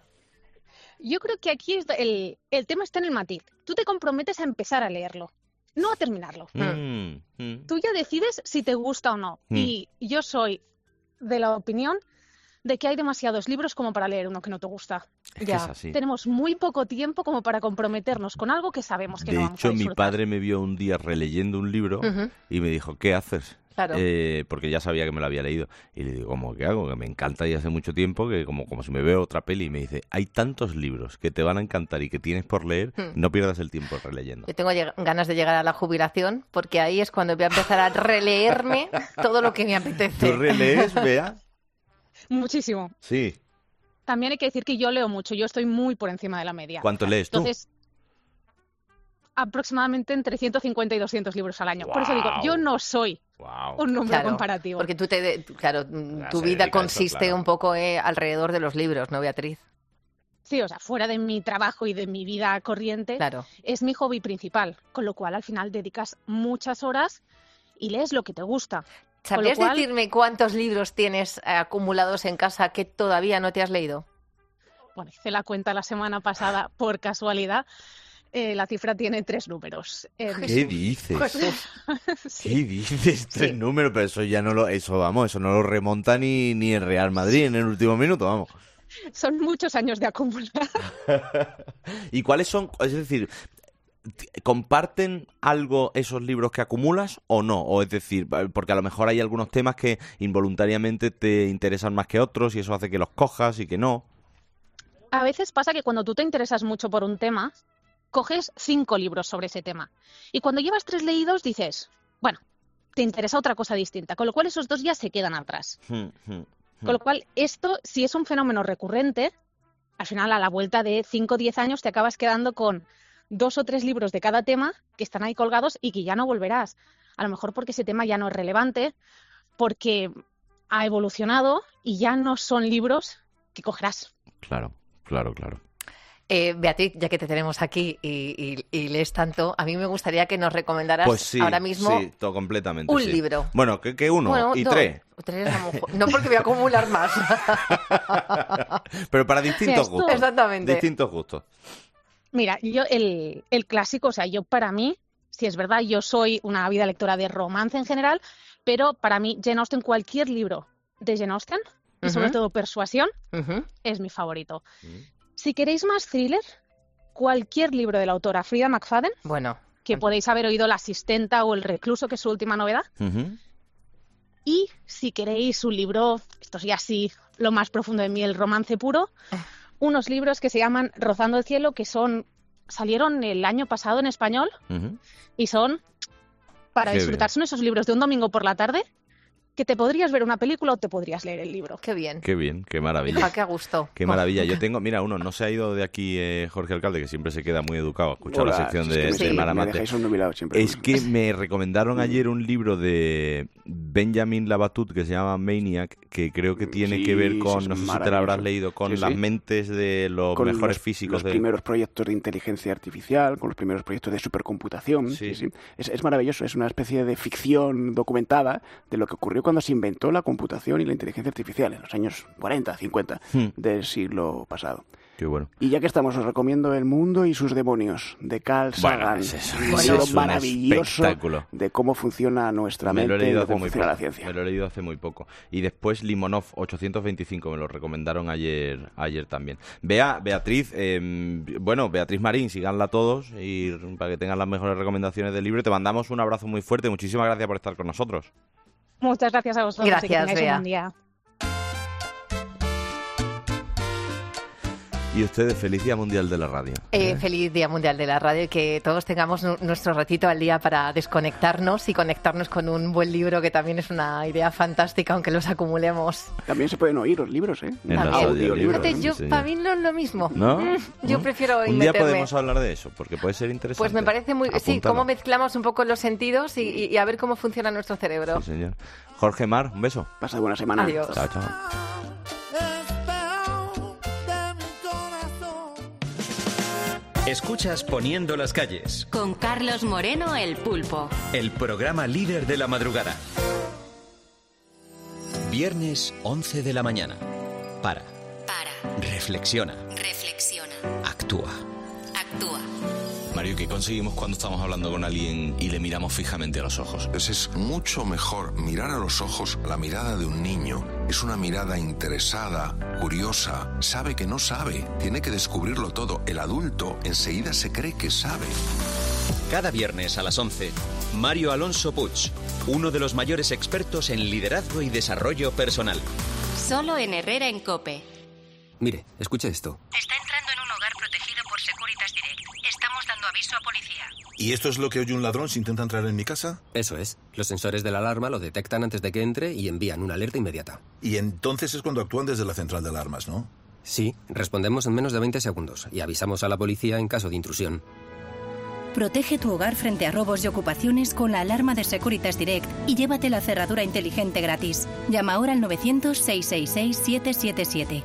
Speaker 6: Yo creo que aquí el, el tema está en el matiz. Tú te comprometes a empezar a leerlo, no a terminarlo.
Speaker 5: Mm, mm.
Speaker 6: Tú ya decides si te gusta o no. Mm. Y yo soy de la opinión de que hay demasiados libros como para leer uno que no te gusta.
Speaker 5: Es
Speaker 6: ya.
Speaker 5: Que es así.
Speaker 6: Tenemos muy poco tiempo como para comprometernos con algo que sabemos que
Speaker 5: de
Speaker 6: no
Speaker 5: hecho,
Speaker 6: vamos a disfrutar.
Speaker 5: Mi padre me vio un día releyendo un libro uh-huh. y me dijo, ¿qué haces?
Speaker 7: Claro.
Speaker 5: eh, porque ya sabía que me lo había leído. Y le digo, ¿cómo que hago? Que me encanta y hace mucho tiempo que como, como si me veo otra peli y me dice, hay tantos libros que te van a encantar y que tienes por leer,
Speaker 7: Hmm.
Speaker 5: no pierdas el tiempo releyendo.
Speaker 7: Yo tengo lleg- ganas de llegar a la jubilación porque ahí es cuando voy a empezar a releerme todo lo que me apetece.
Speaker 5: ¿Tú relees, Bea?
Speaker 6: Muchísimo.
Speaker 5: Sí.
Speaker 6: También hay que decir que yo leo mucho, yo estoy muy por encima de la media.
Speaker 5: ¿Cuánto lees tú?
Speaker 6: Entonces, aproximadamente entre ciento cincuenta y doscientos libros al año. Por eso digo,
Speaker 7: Guau.
Speaker 6: yo no soy un número
Speaker 7: Claro,
Speaker 6: comparativo.
Speaker 7: Porque tú te, de- claro, mm, tu
Speaker 6: se
Speaker 7: vida
Speaker 6: dedica a eso,
Speaker 7: consiste
Speaker 6: claro.
Speaker 7: un poco eh, alrededor de los libros, ¿no, Beatriz?
Speaker 6: Sí, o sea, fuera de mi trabajo y de mi vida corriente,
Speaker 7: Claro.
Speaker 6: es mi hobby principal, con lo cual al final dedicas muchas horas y lees lo que te gusta. Con lo
Speaker 7: ¿Sabrías
Speaker 6: cual,
Speaker 7: decirme cuántos libros tienes eh, acumulados en casa que todavía no te has leído?
Speaker 6: bueno, hice la cuenta la semana pasada por casualidad, eh, la cifra tiene tres números. Eh,
Speaker 5: ¿Qué dices?
Speaker 6: Sí.
Speaker 5: ¿Qué dices? Tres números, pero eso ya no lo, eso vamos, eso no lo remonta ni, ni el Real Madrid en el último minuto, vamos.
Speaker 6: Son muchos años de acumular.
Speaker 5: ¿Y cuáles son? Es decir, ¿comparten algo esos libros que acumulas o no? O es decir, porque a lo mejor hay algunos temas que involuntariamente te interesan más que otros y eso hace que los cojas y que no.
Speaker 6: A veces pasa que cuando tú te interesas mucho por un tema, coges cinco libros sobre ese tema. Y cuando llevas tres leídos dices, bueno, te interesa otra cosa distinta. Con lo cual esos dos ya se quedan atrás.
Speaker 5: Hmm, hmm,
Speaker 6: Con lo cual, esto, si es un fenómeno recurrente, al final a la vuelta de cinco o diez años te acabas quedando con dos o tres libros de cada tema que están ahí colgados y que ya no volverás. A lo mejor porque ese tema ya no es relevante, porque ha evolucionado y ya no son libros que cogerás.
Speaker 5: Claro, claro, claro.
Speaker 7: Eh, Beatriz, ya que te tenemos aquí y, y- y lees tanto, a mí me gustaría que nos recomendaras
Speaker 5: Pues sí,
Speaker 7: ahora mismo
Speaker 5: sí, todo completamente.
Speaker 7: un
Speaker 5: sí.
Speaker 7: libro.
Speaker 5: Bueno, que, que uno
Speaker 7: Bueno,
Speaker 5: y
Speaker 7: no,
Speaker 5: tres.
Speaker 7: tres a lo mejor. No porque voy a acumular más.
Speaker 5: Pero para distintos
Speaker 6: Mira, esto-
Speaker 5: gustos.
Speaker 6: Exactamente.
Speaker 5: Distintos gustos.
Speaker 6: Mira, yo el, el clásico, o sea, yo para mí, si es verdad, yo soy una ávida lectora de romance en general, pero para mí Jane Austen, cualquier libro de Jane Austen, y sobre
Speaker 7: Ujú.
Speaker 6: todo Persuasión,
Speaker 7: Ujú.
Speaker 6: es mi favorito. Si queréis más thriller, cualquier libro de la autora Frida McFadden,
Speaker 7: Bueno,
Speaker 6: que podéis haber oído La asistenta o El recluso, que es su última novedad.
Speaker 5: Ujú.
Speaker 6: Y si queréis un libro, esto sí así, lo más profundo de mí, el romance puro, unos libros que se llaman Rozando el cielo, que son salieron el año pasado en español
Speaker 5: Ujú.
Speaker 6: y son para
Speaker 5: Qué
Speaker 6: disfrutar.
Speaker 5: bien.
Speaker 6: Son esos libros de un domingo por la tarde que te podrías ver una película o te podrías leer el libro.
Speaker 7: Qué bien.
Speaker 5: Qué bien, qué maravilla.
Speaker 7: Hija, qué a gusto.
Speaker 5: Qué maravilla. Yo tengo, mira, uno, no se ha ido de aquí eh, Jorge Alcalde, que siempre se queda muy educado a escuchar
Speaker 11: Hola,
Speaker 5: la sección
Speaker 11: es que
Speaker 5: de,
Speaker 11: me-
Speaker 5: de
Speaker 11: me
Speaker 5: Maramate.
Speaker 11: dejáis obnubilado siempre.
Speaker 5: Es que me recomendaron ayer un libro de Benjamin Labatut que se llama Maniac, que creo que tiene
Speaker 11: Sí,
Speaker 5: que ver
Speaker 11: sí,
Speaker 5: con,
Speaker 11: es
Speaker 5: no sé si te lo
Speaker 11: maravilloso.
Speaker 5: habrás leído, con
Speaker 11: Sí, sí.
Speaker 5: las mentes de los
Speaker 11: Con
Speaker 5: mejores
Speaker 11: los,
Speaker 5: físicos
Speaker 11: los
Speaker 5: del...
Speaker 11: primeros proyectos de inteligencia artificial, con los primeros proyectos de supercomputación. Sí, sí. Es, es maravilloso, es una especie de ficción documentada de lo que ocurrió cuando se inventó la computación y la inteligencia artificial en los años cuarenta, cincuenta
Speaker 5: Hmm.
Speaker 11: del siglo pasado.
Speaker 5: Qué bueno.
Speaker 11: Y ya que estamos, os recomiendo El mundo y sus demonios, de Carl
Speaker 5: Bueno,
Speaker 11: Sagan.
Speaker 5: es eso,
Speaker 11: un
Speaker 5: es
Speaker 11: libro
Speaker 5: un
Speaker 11: maravilloso
Speaker 5: espectáculo.
Speaker 11: de cómo funciona nuestra
Speaker 5: Me lo he
Speaker 11: mente y
Speaker 5: leído
Speaker 11: de
Speaker 5: hace
Speaker 11: cómo
Speaker 5: muy
Speaker 11: funciona
Speaker 5: poco.
Speaker 11: la ciencia.
Speaker 5: Me lo he leído hace muy poco. Y después Limonov ochocientos veinticinco, me lo recomendaron ayer ayer también. Bea, Beatriz, eh, bueno, Beatriz Marín, síganla todos y para que tengan las mejores recomendaciones del libro. Te mandamos un abrazo muy fuerte. Muchísimas gracias por estar con nosotros.
Speaker 6: Muchas gracias a vosotros y que
Speaker 7: Gracias,
Speaker 6: tengáis un
Speaker 7: Bea.
Speaker 6: buen día.
Speaker 5: Y ustedes, feliz Día Mundial de la Radio.
Speaker 7: Eh, feliz Día Mundial de la Radio y que todos tengamos nu- nuestro ratito al día para desconectarnos y conectarnos con un buen libro, que también es una idea fantástica, aunque los acumulemos.
Speaker 11: También se pueden oír los libros, ¿eh?
Speaker 5: En las
Speaker 11: Audiolibros.
Speaker 5: audiolibros.
Speaker 7: Fíjate, yo,
Speaker 5: sí, señor.
Speaker 7: para mí no es lo mismo.
Speaker 5: ¿No?
Speaker 7: Mm, Yo
Speaker 5: ¿No?
Speaker 7: prefiero
Speaker 5: Un día
Speaker 7: meterme.
Speaker 5: podemos hablar de eso, porque puede ser interesante.
Speaker 7: Pues me parece muy... Sí,
Speaker 5: Apúntalo.
Speaker 7: cómo mezclamos un poco los sentidos y, y- y a ver cómo funciona nuestro cerebro.
Speaker 5: Sí, señor. Jorge Mar, un beso.
Speaker 11: Pasa buena semana.
Speaker 7: Adiós.
Speaker 5: Chao, chao.
Speaker 2: Escuchas Poniendo las calles,
Speaker 3: Con Carlos Moreno, el pulpo.
Speaker 2: el programa líder de la madrugada. Viernes once de la mañana. Para.
Speaker 3: Para.
Speaker 2: Reflexiona.
Speaker 3: Reflexiona.
Speaker 2: Actúa.
Speaker 3: Actúa.
Speaker 12: Mario, ¿qué conseguimos cuando estamos hablando con alguien y le miramos fijamente a los ojos?
Speaker 13: Pues es mucho mejor mirar a los ojos la mirada de un niño. Es una mirada interesada, curiosa, sabe que no sabe, tiene que descubrirlo todo. El adulto enseguida se cree que sabe.
Speaker 2: Cada viernes a las once, Mario Alonso Puig, uno de los mayores expertos en liderazgo y desarrollo personal.
Speaker 3: Solo en Herrera en COPE.
Speaker 10: Mire, escuche esto.
Speaker 14: Está entrando en un hogar protegido por Securitas Direct. Estamos dando aviso a policía.
Speaker 15: ¿Y esto es lo que oye un ladrón si intenta entrar en mi casa?
Speaker 10: Eso es. Los sensores de la alarma lo detectan antes de que entre y envían una alerta inmediata.
Speaker 15: Y entonces es cuando actúan desde la central de alarmas, ¿no?
Speaker 10: Sí, respondemos en menos de veinte segundos y avisamos a la policía en caso de intrusión.
Speaker 14: Protege tu hogar frente a robos y ocupaciones con la alarma de Securitas Direct y llévate la cerradura inteligente gratis. Llama ahora al novecientos, seiscientos sesenta y seis, setecientos setenta y siete.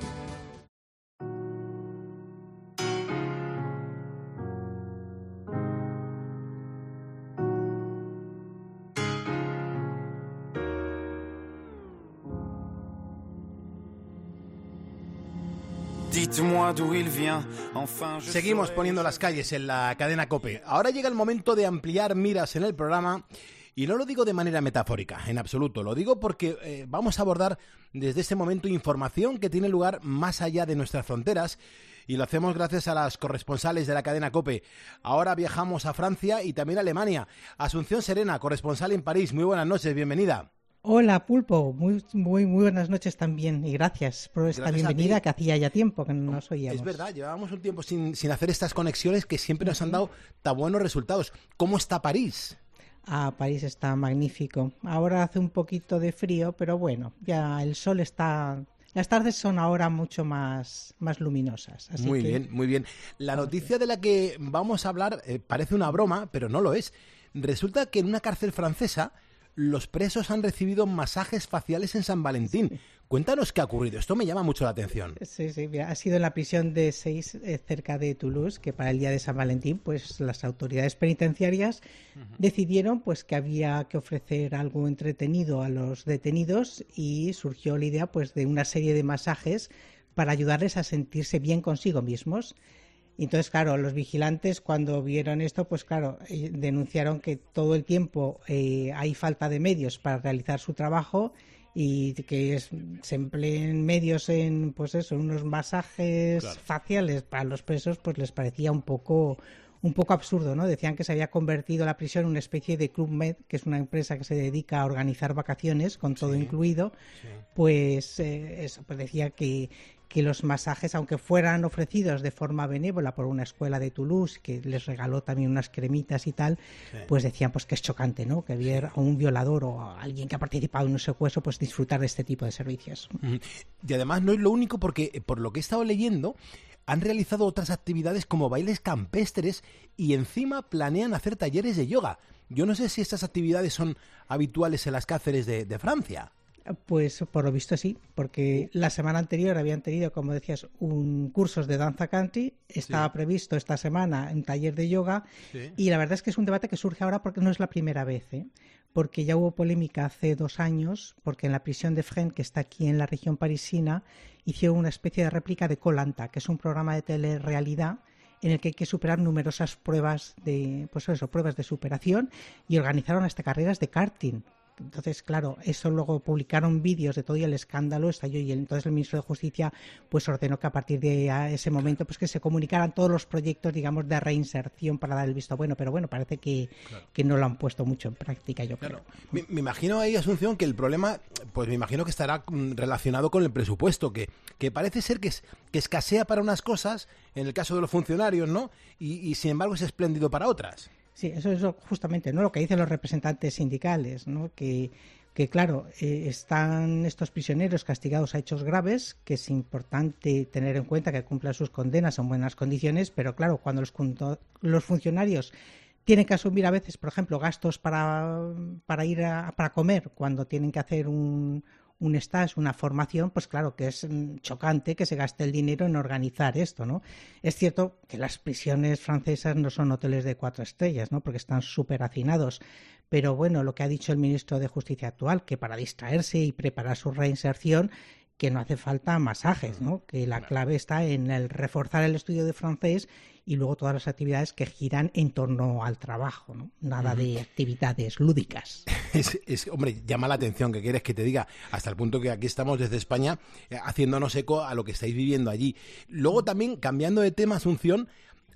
Speaker 20: Seguimos poniendo las calles en la cadena COPE. Ahora llega el momento de ampliar miras en el programa y no lo digo de manera metafórica, en absoluto. Lo digo porque eh, vamos a abordar desde este momento información que tiene lugar más allá de nuestras fronteras y lo hacemos gracias a las corresponsales de la cadena COPE. Ahora viajamos a Francia y también a Alemania. Asunción Serena, corresponsal en París. Muy buenas noches, bienvenida.
Speaker 24: Hola, Pulpo. Muy, muy, muy buenas noches también y gracias por esta gracias bienvenida que hacía ya tiempo que no nos oíamos.
Speaker 20: Es verdad, llevábamos un tiempo sin, sin hacer estas conexiones que siempre nos han dado tan buenos resultados. ¿Cómo está París?
Speaker 24: Ah, París está magnífico. Ahora hace un poquito de frío, pero bueno, ya el sol está... Las tardes son ahora mucho más, más luminosas. Así
Speaker 20: muy
Speaker 24: que...
Speaker 20: bien, muy bien. La noticia de la que vamos a hablar eh, parece una broma, pero no lo es. Resulta que en una cárcel francesa los presos han recibido masajes faciales en San Valentín. Sí. Cuéntanos qué ha ocurrido. Esto me llama mucho la atención.
Speaker 24: Sí, sí. Ha sido en la prisión de Seis, eh, cerca de Toulouse, que para el día de San Valentín, pues las autoridades penitenciarias uh-huh. decidieron pues que había que ofrecer algo entretenido a los detenidos y surgió la idea pues de una serie de masajes para ayudarles a sentirse bien consigo mismos. Entonces, claro, los vigilantes cuando vieron esto, pues claro, eh, denunciaron que todo el tiempo eh, hay falta de medios para realizar su trabajo y que es, se empleen medios en, pues eso, unos masajes claro. faciales para los presos, pues les parecía un poco un poco absurdo, ¿no? Decían que se había convertido la prisión en una especie de Club Med, que es una empresa que se dedica a organizar vacaciones con todo sí, incluido, sí. pues eh, eso, pues decía que que los masajes, aunque fueran ofrecidos de forma benévola por una escuela de Toulouse, que les regaló también unas cremitas y tal, sí. pues decían pues que es chocante, ¿no? Que ver a un violador o a alguien que ha participado en un secuestro, pues disfrutar de este tipo de servicios.
Speaker 20: Y además no es lo único, porque por lo que he estado leyendo, han realizado otras actividades como bailes campestres y encima planean hacer talleres de yoga. Yo no sé si estas actividades son habituales en las cárceles de, de Francia.
Speaker 24: Pues por lo visto sí, porque la semana anterior habían tenido, como decías, un cursos de danza country, estaba sí. previsto esta semana un taller de yoga sí. y la verdad es que es un debate que surge ahora porque no es la primera vez, ¿eh? Porque ya hubo polémica hace dos años, porque en la prisión de Fresnes, que está aquí en la región parisina, hicieron una especie de réplica de Koh Lanta, que es un programa de telerrealidad en el que hay que superar numerosas pruebas de, pues eso, pruebas de superación y organizaron hasta carreras de karting. Entonces, claro, eso luego publicaron vídeos de todo y el escándalo estalló y entonces el ministro de Justicia pues ordenó que a partir de ese momento pues que se comunicaran todos los proyectos, digamos, de reinserción para dar el visto bueno, pero bueno, parece que, claro. que no lo han puesto mucho en práctica, yo claro. creo.
Speaker 20: Me, me imagino ahí, Asunción, que el problema, pues me imagino que estará relacionado con el presupuesto, que, que parece ser que, es, que escasea para unas cosas, en el caso de los funcionarios, ¿no? Y, y sin embargo es espléndido para otras.
Speaker 24: Sí, eso es justamente, ¿no?, lo que dicen los representantes sindicales, ¿no? Que, que claro, eh, están estos prisioneros castigados a hechos graves, que es importante tener en cuenta que cumplan sus condenas en buenas condiciones, pero claro, cuando los, los funcionarios tienen que asumir a veces, por ejemplo, gastos para, para ir a, para comer, cuando tienen que hacer un... un stage, una formación, pues claro que es chocante que se gaste el dinero en organizar esto, ¿no? Es cierto que las prisiones francesas no son hoteles de cuatro estrellas, ¿no? Porque están súper hacinados, pero bueno, lo que ha dicho el ministro de Justicia actual, que para distraerse y preparar su reinserción, que no hace falta masajes, ¿no? Que la clave está en el reforzar el estudio de francés y luego todas las actividades que giran en torno al trabajo, ¿no? Nada de actividades lúdicas.
Speaker 20: Es, es, hombre, llama la atención, que quieres que te diga, hasta el punto que aquí estamos desde España eh, haciéndonos eco a lo que estáis viviendo allí. Luego también, cambiando de tema, Asunción,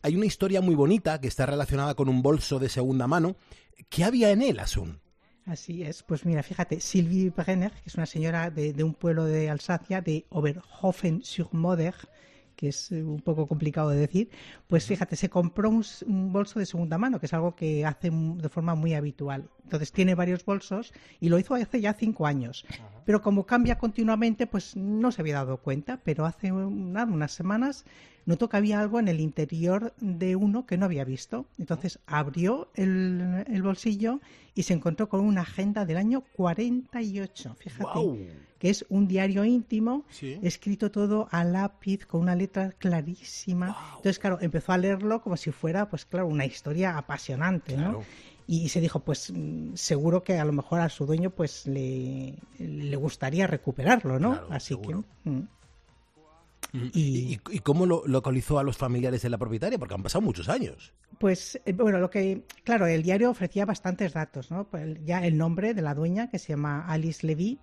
Speaker 20: hay una historia muy bonita que está relacionada con un bolso de segunda mano. ¿Qué había en él, Asun?
Speaker 24: Así es, pues mira, fíjate, Sylvie Brenner, que es una señora de, de un pueblo de Alsacia, de Oberhofen-sur-Moder, que es un poco complicado de decir, pues fíjate, se compró un, un bolso de segunda mano, que es algo que hace de forma muy habitual. Entonces tiene varios bolsos y lo hizo hace ya cinco años. Ajá. Pero como cambia continuamente, pues no se había dado cuenta, pero hace nada, unas semanas notó que había algo en el interior de uno que no había visto. Entonces abrió el, el bolsillo y se encontró con una agenda del año cuarenta y ocho, fíjate. ¡Wow! Que es un diario íntimo, sí, escrito todo a lápiz, con una letra clarísima. Wow. Entonces, claro, empezó a leerlo como si fuera, pues claro, una historia apasionante, ¿no? Claro. Y se dijo, pues seguro que a lo mejor a su dueño pues le, le gustaría recuperarlo, ¿no? Claro, así seguro. que... Mm.
Speaker 20: ¿Y, ¿Y, y cómo lo localizó a los familiares de la propietaria? Porque han pasado muchos años.
Speaker 24: Pues, bueno, lo que... Claro, el diario ofrecía bastantes datos, ¿no? Pues ya el nombre de la dueña, que se llama Alice Levy,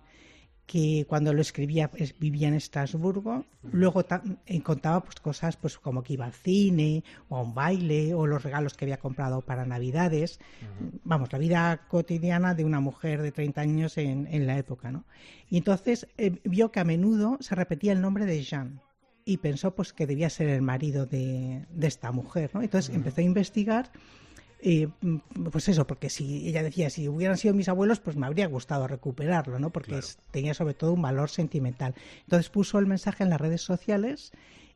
Speaker 24: que cuando lo escribía pues, vivía en Estrasburgo. Luego ta- contaba pues, cosas pues, como que iba al cine o a un baile o los regalos que había comprado para Navidades. Uh-huh. Vamos, la vida cotidiana de una mujer de treinta años en, en la época, ¿no? Y entonces eh, vio que a menudo se repetía el nombre de Jean y pensó pues que debía ser el marido de, de esta mujer, ¿no? Entonces uh-huh. empezó a investigar. Eh, pues eso, porque si ella decía, si hubieran sido mis abuelos, pues me habría gustado recuperarlo, ¿no? Porque claro. es, tenía sobre todo un valor sentimental. Entonces puso el mensaje en las redes sociales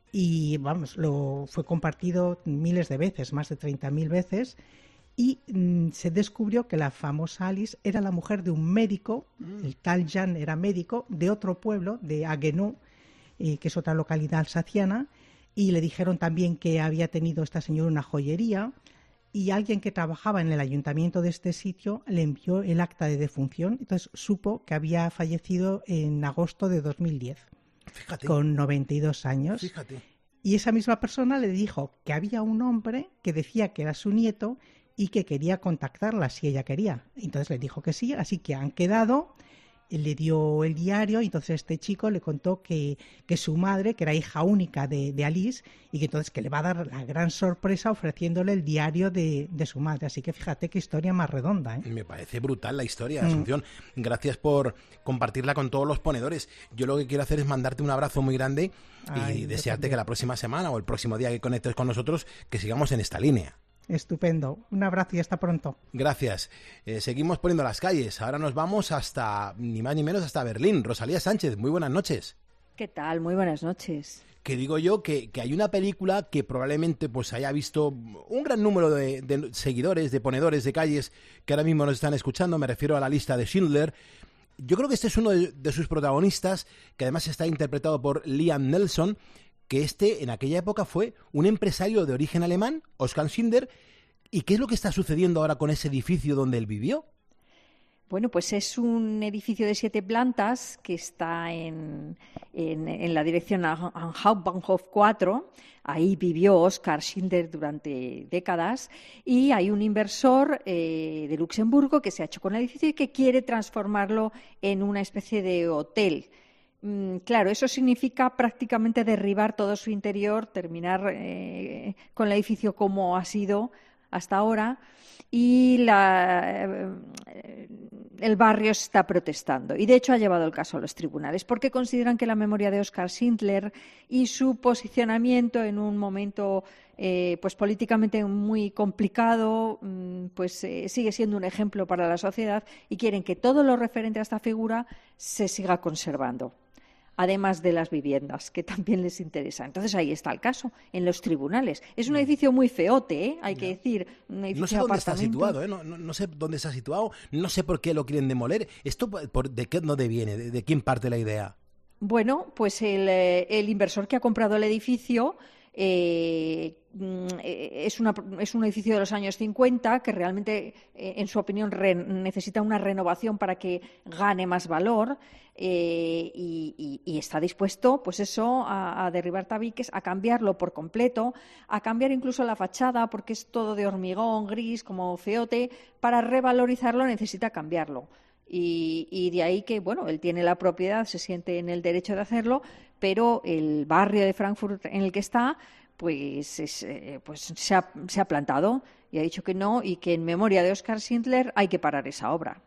Speaker 24: y, vamos, lo fue compartido miles de veces, más de treinta mil veces, y mm, se descubrió que la famosa Alice era la mujer de un médico, mm. el tal Jean era médico, de otro pueblo, de Haguenau, eh, que es otra localidad alsaciana, y le dijeron también que había tenido esta señora una joyería. Y alguien que trabajaba en el ayuntamiento de este sitio le envió el acta de defunción. Entonces supo que había fallecido en agosto de dos mil diez, Fíjate. con noventa y dos años.
Speaker 20: Fíjate.
Speaker 24: Y esa misma persona le dijo que había un hombre que decía que era su nieto y que quería contactarla si ella quería. Entonces le dijo que sí, así que han quedado. Le dio el diario y entonces este chico le contó que, que su madre, que era hija única de, de Alice, y que entonces que le va a dar la gran sorpresa ofreciéndole el diario de, de su madre. Así que fíjate qué historia más redonda, ¿eh?
Speaker 20: Me parece brutal la historia, Asunción. Mm. Gracias por compartirla con todos los ponedores. Yo lo que quiero hacer es mandarte un abrazo muy grande Ay, y desearte que la próxima semana o el próximo día que conectes con nosotros, que sigamos en esta línea.
Speaker 24: Estupendo. Un abrazo y hasta pronto.
Speaker 20: Gracias. Eh, seguimos poniendo las calles. Ahora nos vamos hasta, ni más ni menos, hasta Berlín. Rosalía Sánchez, muy buenas noches.
Speaker 9: ¿Qué tal? Muy buenas noches.
Speaker 20: Que digo yo que, que hay una película que probablemente pues haya visto un gran número de, de seguidores, de ponedores de calles que ahora mismo nos están escuchando. Me refiero a La lista de Schindler. Yo creo que este es uno de, de sus protagonistas, que además está interpretado por Liam Neeson, que este en aquella época fue un empresario de origen alemán, Oskar Schindler. ¿Y qué es lo que está sucediendo ahora con ese edificio donde él vivió?
Speaker 9: Bueno, pues es un edificio de siete plantas que está en, en, en la dirección a Hauptbahnhof cuatro. Ahí vivió Oskar Schindler durante décadas y hay un inversor eh, de Luxemburgo que se ha hecho con el edificio y que quiere transformarlo en una especie de hotel. Claro, eso significa prácticamente derribar todo su interior, terminar eh, con el edificio como ha sido hasta ahora y la, eh, el barrio está protestando. Y de hecho ha llevado el caso a los tribunales porque consideran que la memoria de Oskar Schindler y su posicionamiento en un momento eh, pues políticamente muy complicado pues eh, sigue siendo un ejemplo para la sociedad y quieren que todo lo referente a esta figura se siga conservando, además de las viviendas, que también les interesa. Entonces ahí está el caso, en los tribunales. Es un edificio muy feote, ¿eh? Hay que decir, un edificio
Speaker 20: No sé dónde está situado, ¿eh? no, no, no sé dónde está situado, no sé por qué lo quieren demoler. ¿Esto por, de qué dónde viene? ¿De, de quién parte la idea?
Speaker 9: Bueno, pues el, el inversor que ha comprado el edificio eh, es, una, es un edificio de los años cincuenta que realmente, eh, en su opinión, re, necesita una renovación para que gane más valor eh, y, y, y está dispuesto, pues eso, a, a derribar tabiques, a cambiarlo por completo, a cambiar incluso la fachada porque es todo de hormigón gris, como feote. Para revalorizarlo necesita cambiarlo. Y, y de ahí que, bueno, él tiene la propiedad, se siente en el derecho de hacerlo, pero el barrio de Frankfurt en el que está, pues, es, eh, pues se, ha, se ha plantado y ha dicho que no, y que en memoria de Oskar Schindler hay que parar esa obra.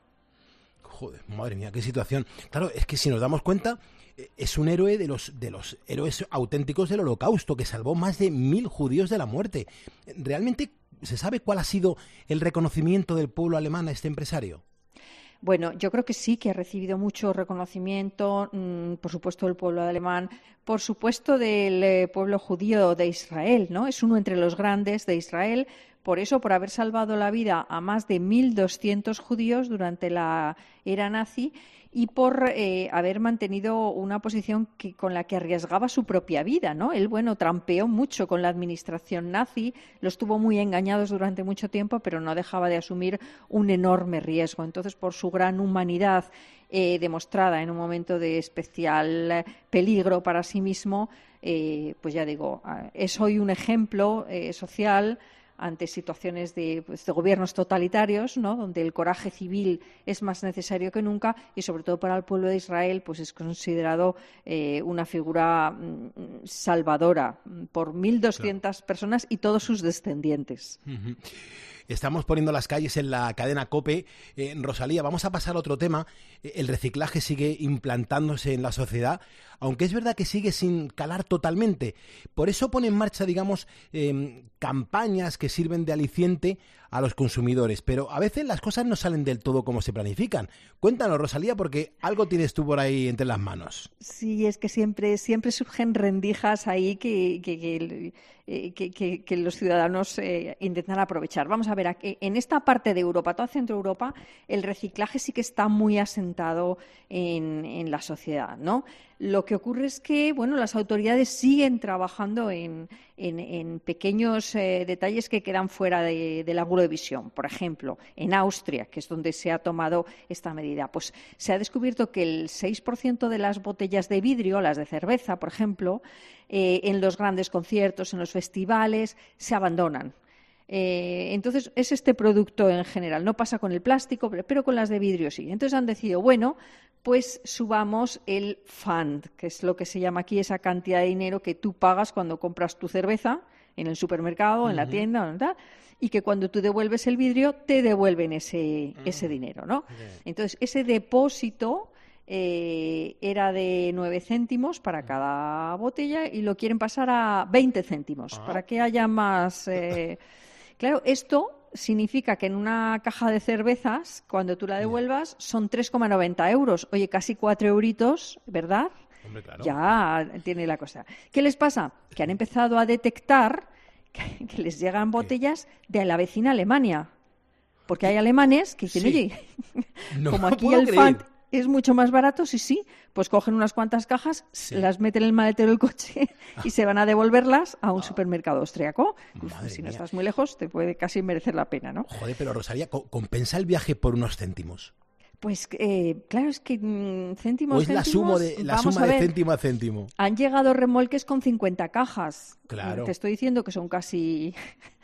Speaker 20: Joder, madre mía, qué situación. Claro, es que si nos damos cuenta, es un héroe de los, de los héroes auténticos del Holocausto, que salvó más de mil judíos de la muerte. ¿Realmente se sabe cuál ha sido el reconocimiento del pueblo alemán a este empresario?
Speaker 9: Bueno, yo creo que sí, que ha recibido mucho reconocimiento, mmm, por supuesto del pueblo alemán, por supuesto del eh, pueblo judío de Israel, ¿no? Es uno entre los grandes de Israel, por eso, por haber salvado la vida a más de mil doscientos judíos durante la era nazi y por eh, haber mantenido una posición que, con la que arriesgaba su propia vida, ¿no? Él, bueno, trampeó mucho con la administración nazi, los tuvo muy engañados durante mucho tiempo, pero no dejaba de asumir un enorme riesgo. Entonces, por su gran humanidad eh, demostrada en un momento de especial peligro para sí mismo, eh, pues ya digo, es hoy un ejemplo eh, social ante situaciones de, pues, de gobiernos totalitarios, ¿no?, donde el coraje civil es más necesario que nunca, y sobre todo para el pueblo de Israel pues es considerado eh, una figura mm, salvadora por mil doscientas claro. personas y todos sus descendientes.
Speaker 20: Uh-huh. Estamos poniendo las calles en la cadena COPE. Eh, Rosalía, vamos a pasar a otro tema. El reciclaje sigue implantándose en la sociedad, aunque es verdad que sigue sin calar totalmente. Por eso pone en marcha, digamos, eh, campañas que sirven de aliciente a los consumidores, pero a veces las cosas no salen del todo como se planifican. Cuéntanos, Rosalía, porque algo tienes tú por ahí entre las manos.
Speaker 9: Sí, es que siempre, siempre surgen rendijas ahí que, que, que, que, que, que los ciudadanos eh, intentan aprovechar. Vamos a ver, en esta parte de Europa, toda Centro Europa, el reciclaje sí que está muy asentado en, en la sociedad, ¿no? Lo que ocurre es que, bueno, las autoridades siguen trabajando en, en, en pequeños eh, detalles que quedan fuera de, del ángulo de visión. Por ejemplo, en Austria, que es donde se ha tomado esta medida, pues se ha descubierto que el seis por ciento de las botellas de vidrio, las de cerveza, por ejemplo, eh, en los grandes conciertos, en los festivales, se abandonan. Eh, entonces, es este producto en general. No pasa con el plástico, pero, pero con las de vidrio sí. Entonces han decidido, bueno, pues subamos el Pfand, que es lo que se llama aquí esa cantidad de dinero que tú pagas cuando compras tu cerveza en el supermercado, uh-huh. en la tienda, ¿no? Y que cuando tú devuelves el vidrio, te devuelven ese, uh-huh. ese dinero, ¿no? Okay. Entonces, ese depósito eh, era de nueve céntimos para cada botella y lo quieren pasar a veinte céntimos, uh-huh. para que haya más... Eh, Claro, esto significa que en una caja de cervezas, cuando tú la devuelvas, son tres coma noventa euros. Oye, casi cuatro euritos, ¿verdad?
Speaker 20: Hombre, claro.
Speaker 9: Ya tiene la cosa. ¿Qué les pasa? Que han empezado a detectar que, que les llegan botellas de la vecina Alemania. Porque hay alemanes que dicen, sí. oye,
Speaker 20: no
Speaker 9: como aquí
Speaker 20: puedo
Speaker 9: el
Speaker 20: creer.
Speaker 9: Pfand es mucho más barato, sí, sí, pues cogen unas cuantas cajas, sí. las meten en el maletero del coche y se van a devolverlas a un supermercado austriaco.
Speaker 20: Madre
Speaker 9: si no
Speaker 20: mía.
Speaker 9: estás muy lejos, te puede casi merecer la pena, ¿no?
Speaker 20: Joder, pero Rosalía, ¿compensa el viaje por unos céntimos?
Speaker 9: Pues eh, claro, es que mmm, céntimos,
Speaker 20: ¿O es la,
Speaker 9: céntimos,
Speaker 20: sumo de, la
Speaker 9: vamos
Speaker 20: suma
Speaker 9: a ver,
Speaker 20: de céntimo a céntimo?
Speaker 9: Han llegado remolques con cincuenta cajas.
Speaker 20: Claro.
Speaker 9: Te estoy diciendo que son casi...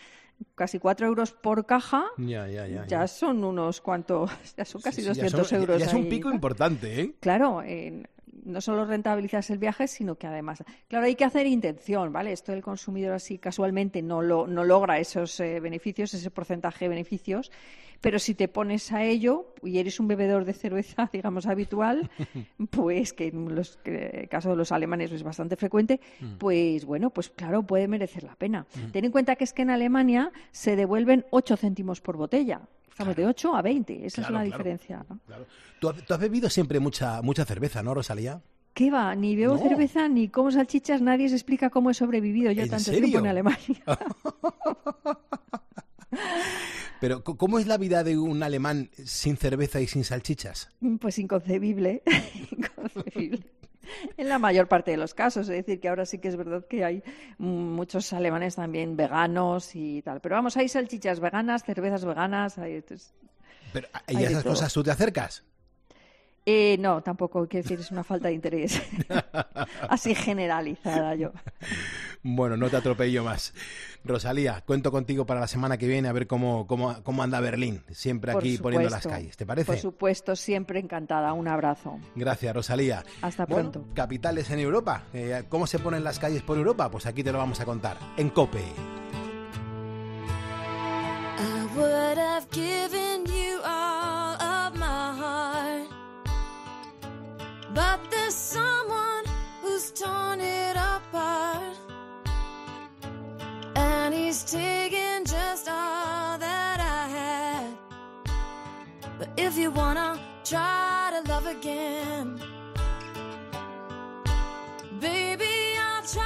Speaker 9: casi cuatro euros por caja,
Speaker 20: ya, ya, ya,
Speaker 9: ya,
Speaker 20: ya.
Speaker 9: son unos cuantos, ya son casi
Speaker 20: sí, sí,
Speaker 9: doscientos
Speaker 20: ya son,
Speaker 9: euros.
Speaker 20: Ya, ya es un
Speaker 9: ahí.
Speaker 20: pico importante, ¿eh?
Speaker 9: Claro, eh, no solo rentabilizas el viaje, sino que además... Claro, hay que hacer intención, ¿vale? Esto el consumidor así casualmente no, lo, no logra esos eh, beneficios, ese porcentaje de beneficios, pero si te pones a ello y eres un bebedor de cerveza, digamos, habitual, pues que en los, que el caso de los alemanes es bastante frecuente, pues bueno, pues claro, puede merecer la pena. Mm. Ten en cuenta que es que en Alemania se devuelven ocho céntimos por botella. Estamos claro. de ocho a veinte, esa claro, es la claro, diferencia, ¿no?
Speaker 20: Claro. ¿Tú, tú has bebido siempre mucha mucha cerveza, ¿no, Rosalía?
Speaker 9: ¿Qué va? Ni bebo
Speaker 20: no.
Speaker 9: cerveza, ni como salchichas, nadie se explica cómo he sobrevivido yo
Speaker 20: ¿En
Speaker 9: tanto
Speaker 20: serio?
Speaker 9: tiempo en Alemania.
Speaker 20: Pero, ¿cómo es la vida de un alemán sin cerveza y sin salchichas?
Speaker 9: Pues inconcebible, inconcebible. En la mayor parte de los casos, es decir, que ahora sí que es verdad que hay muchos alemanes también veganos y tal. Pero vamos, hay salchichas veganas, cervezas veganas. Hay, entonces,
Speaker 20: Pero, ¿y a esas cosas tú te acercas?
Speaker 9: Eh, no, tampoco, quiero decir, es una falta de interés. Así generalizada yo.
Speaker 20: Bueno, no te atropello más. Rosalía, cuento contigo para la semana que viene a ver cómo, cómo, cómo anda Berlín, siempre
Speaker 9: Por
Speaker 20: aquí
Speaker 9: supuesto.
Speaker 20: poniendo las calles. ¿Te parece?
Speaker 9: Por supuesto, siempre encantada. Un abrazo.
Speaker 20: Gracias, Rosalía.
Speaker 9: Hasta
Speaker 20: Bueno,
Speaker 9: pronto.
Speaker 20: capitales en Europa. Eh, ¿Cómo se ponen las calles por Europa? Pues aquí te lo vamos a contar, en COPE.
Speaker 4: I would have given you all of my heart, but there's someone who's torn it apart, and he's taken just all that I had. But if you wanna try to love again, baby, I'll try.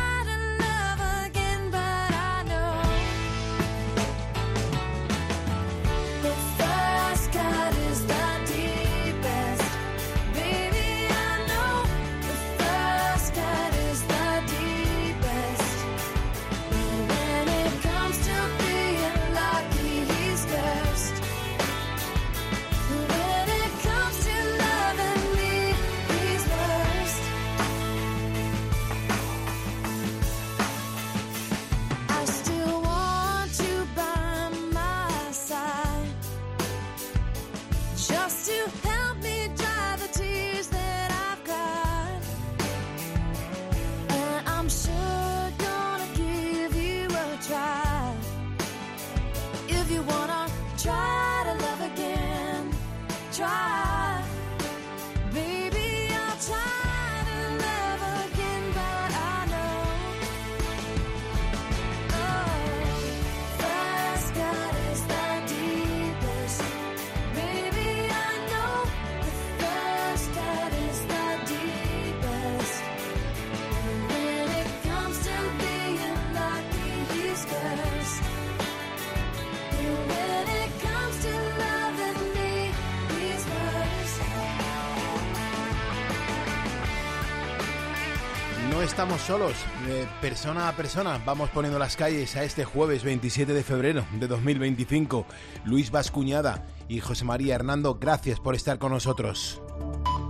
Speaker 20: No estamos solos, eh, persona a persona vamos poniendo las calles a este jueves veintisiete de febrero de dos mil veinticinco. Luis Bascuñada y José María Hernando, gracias por estar con nosotros.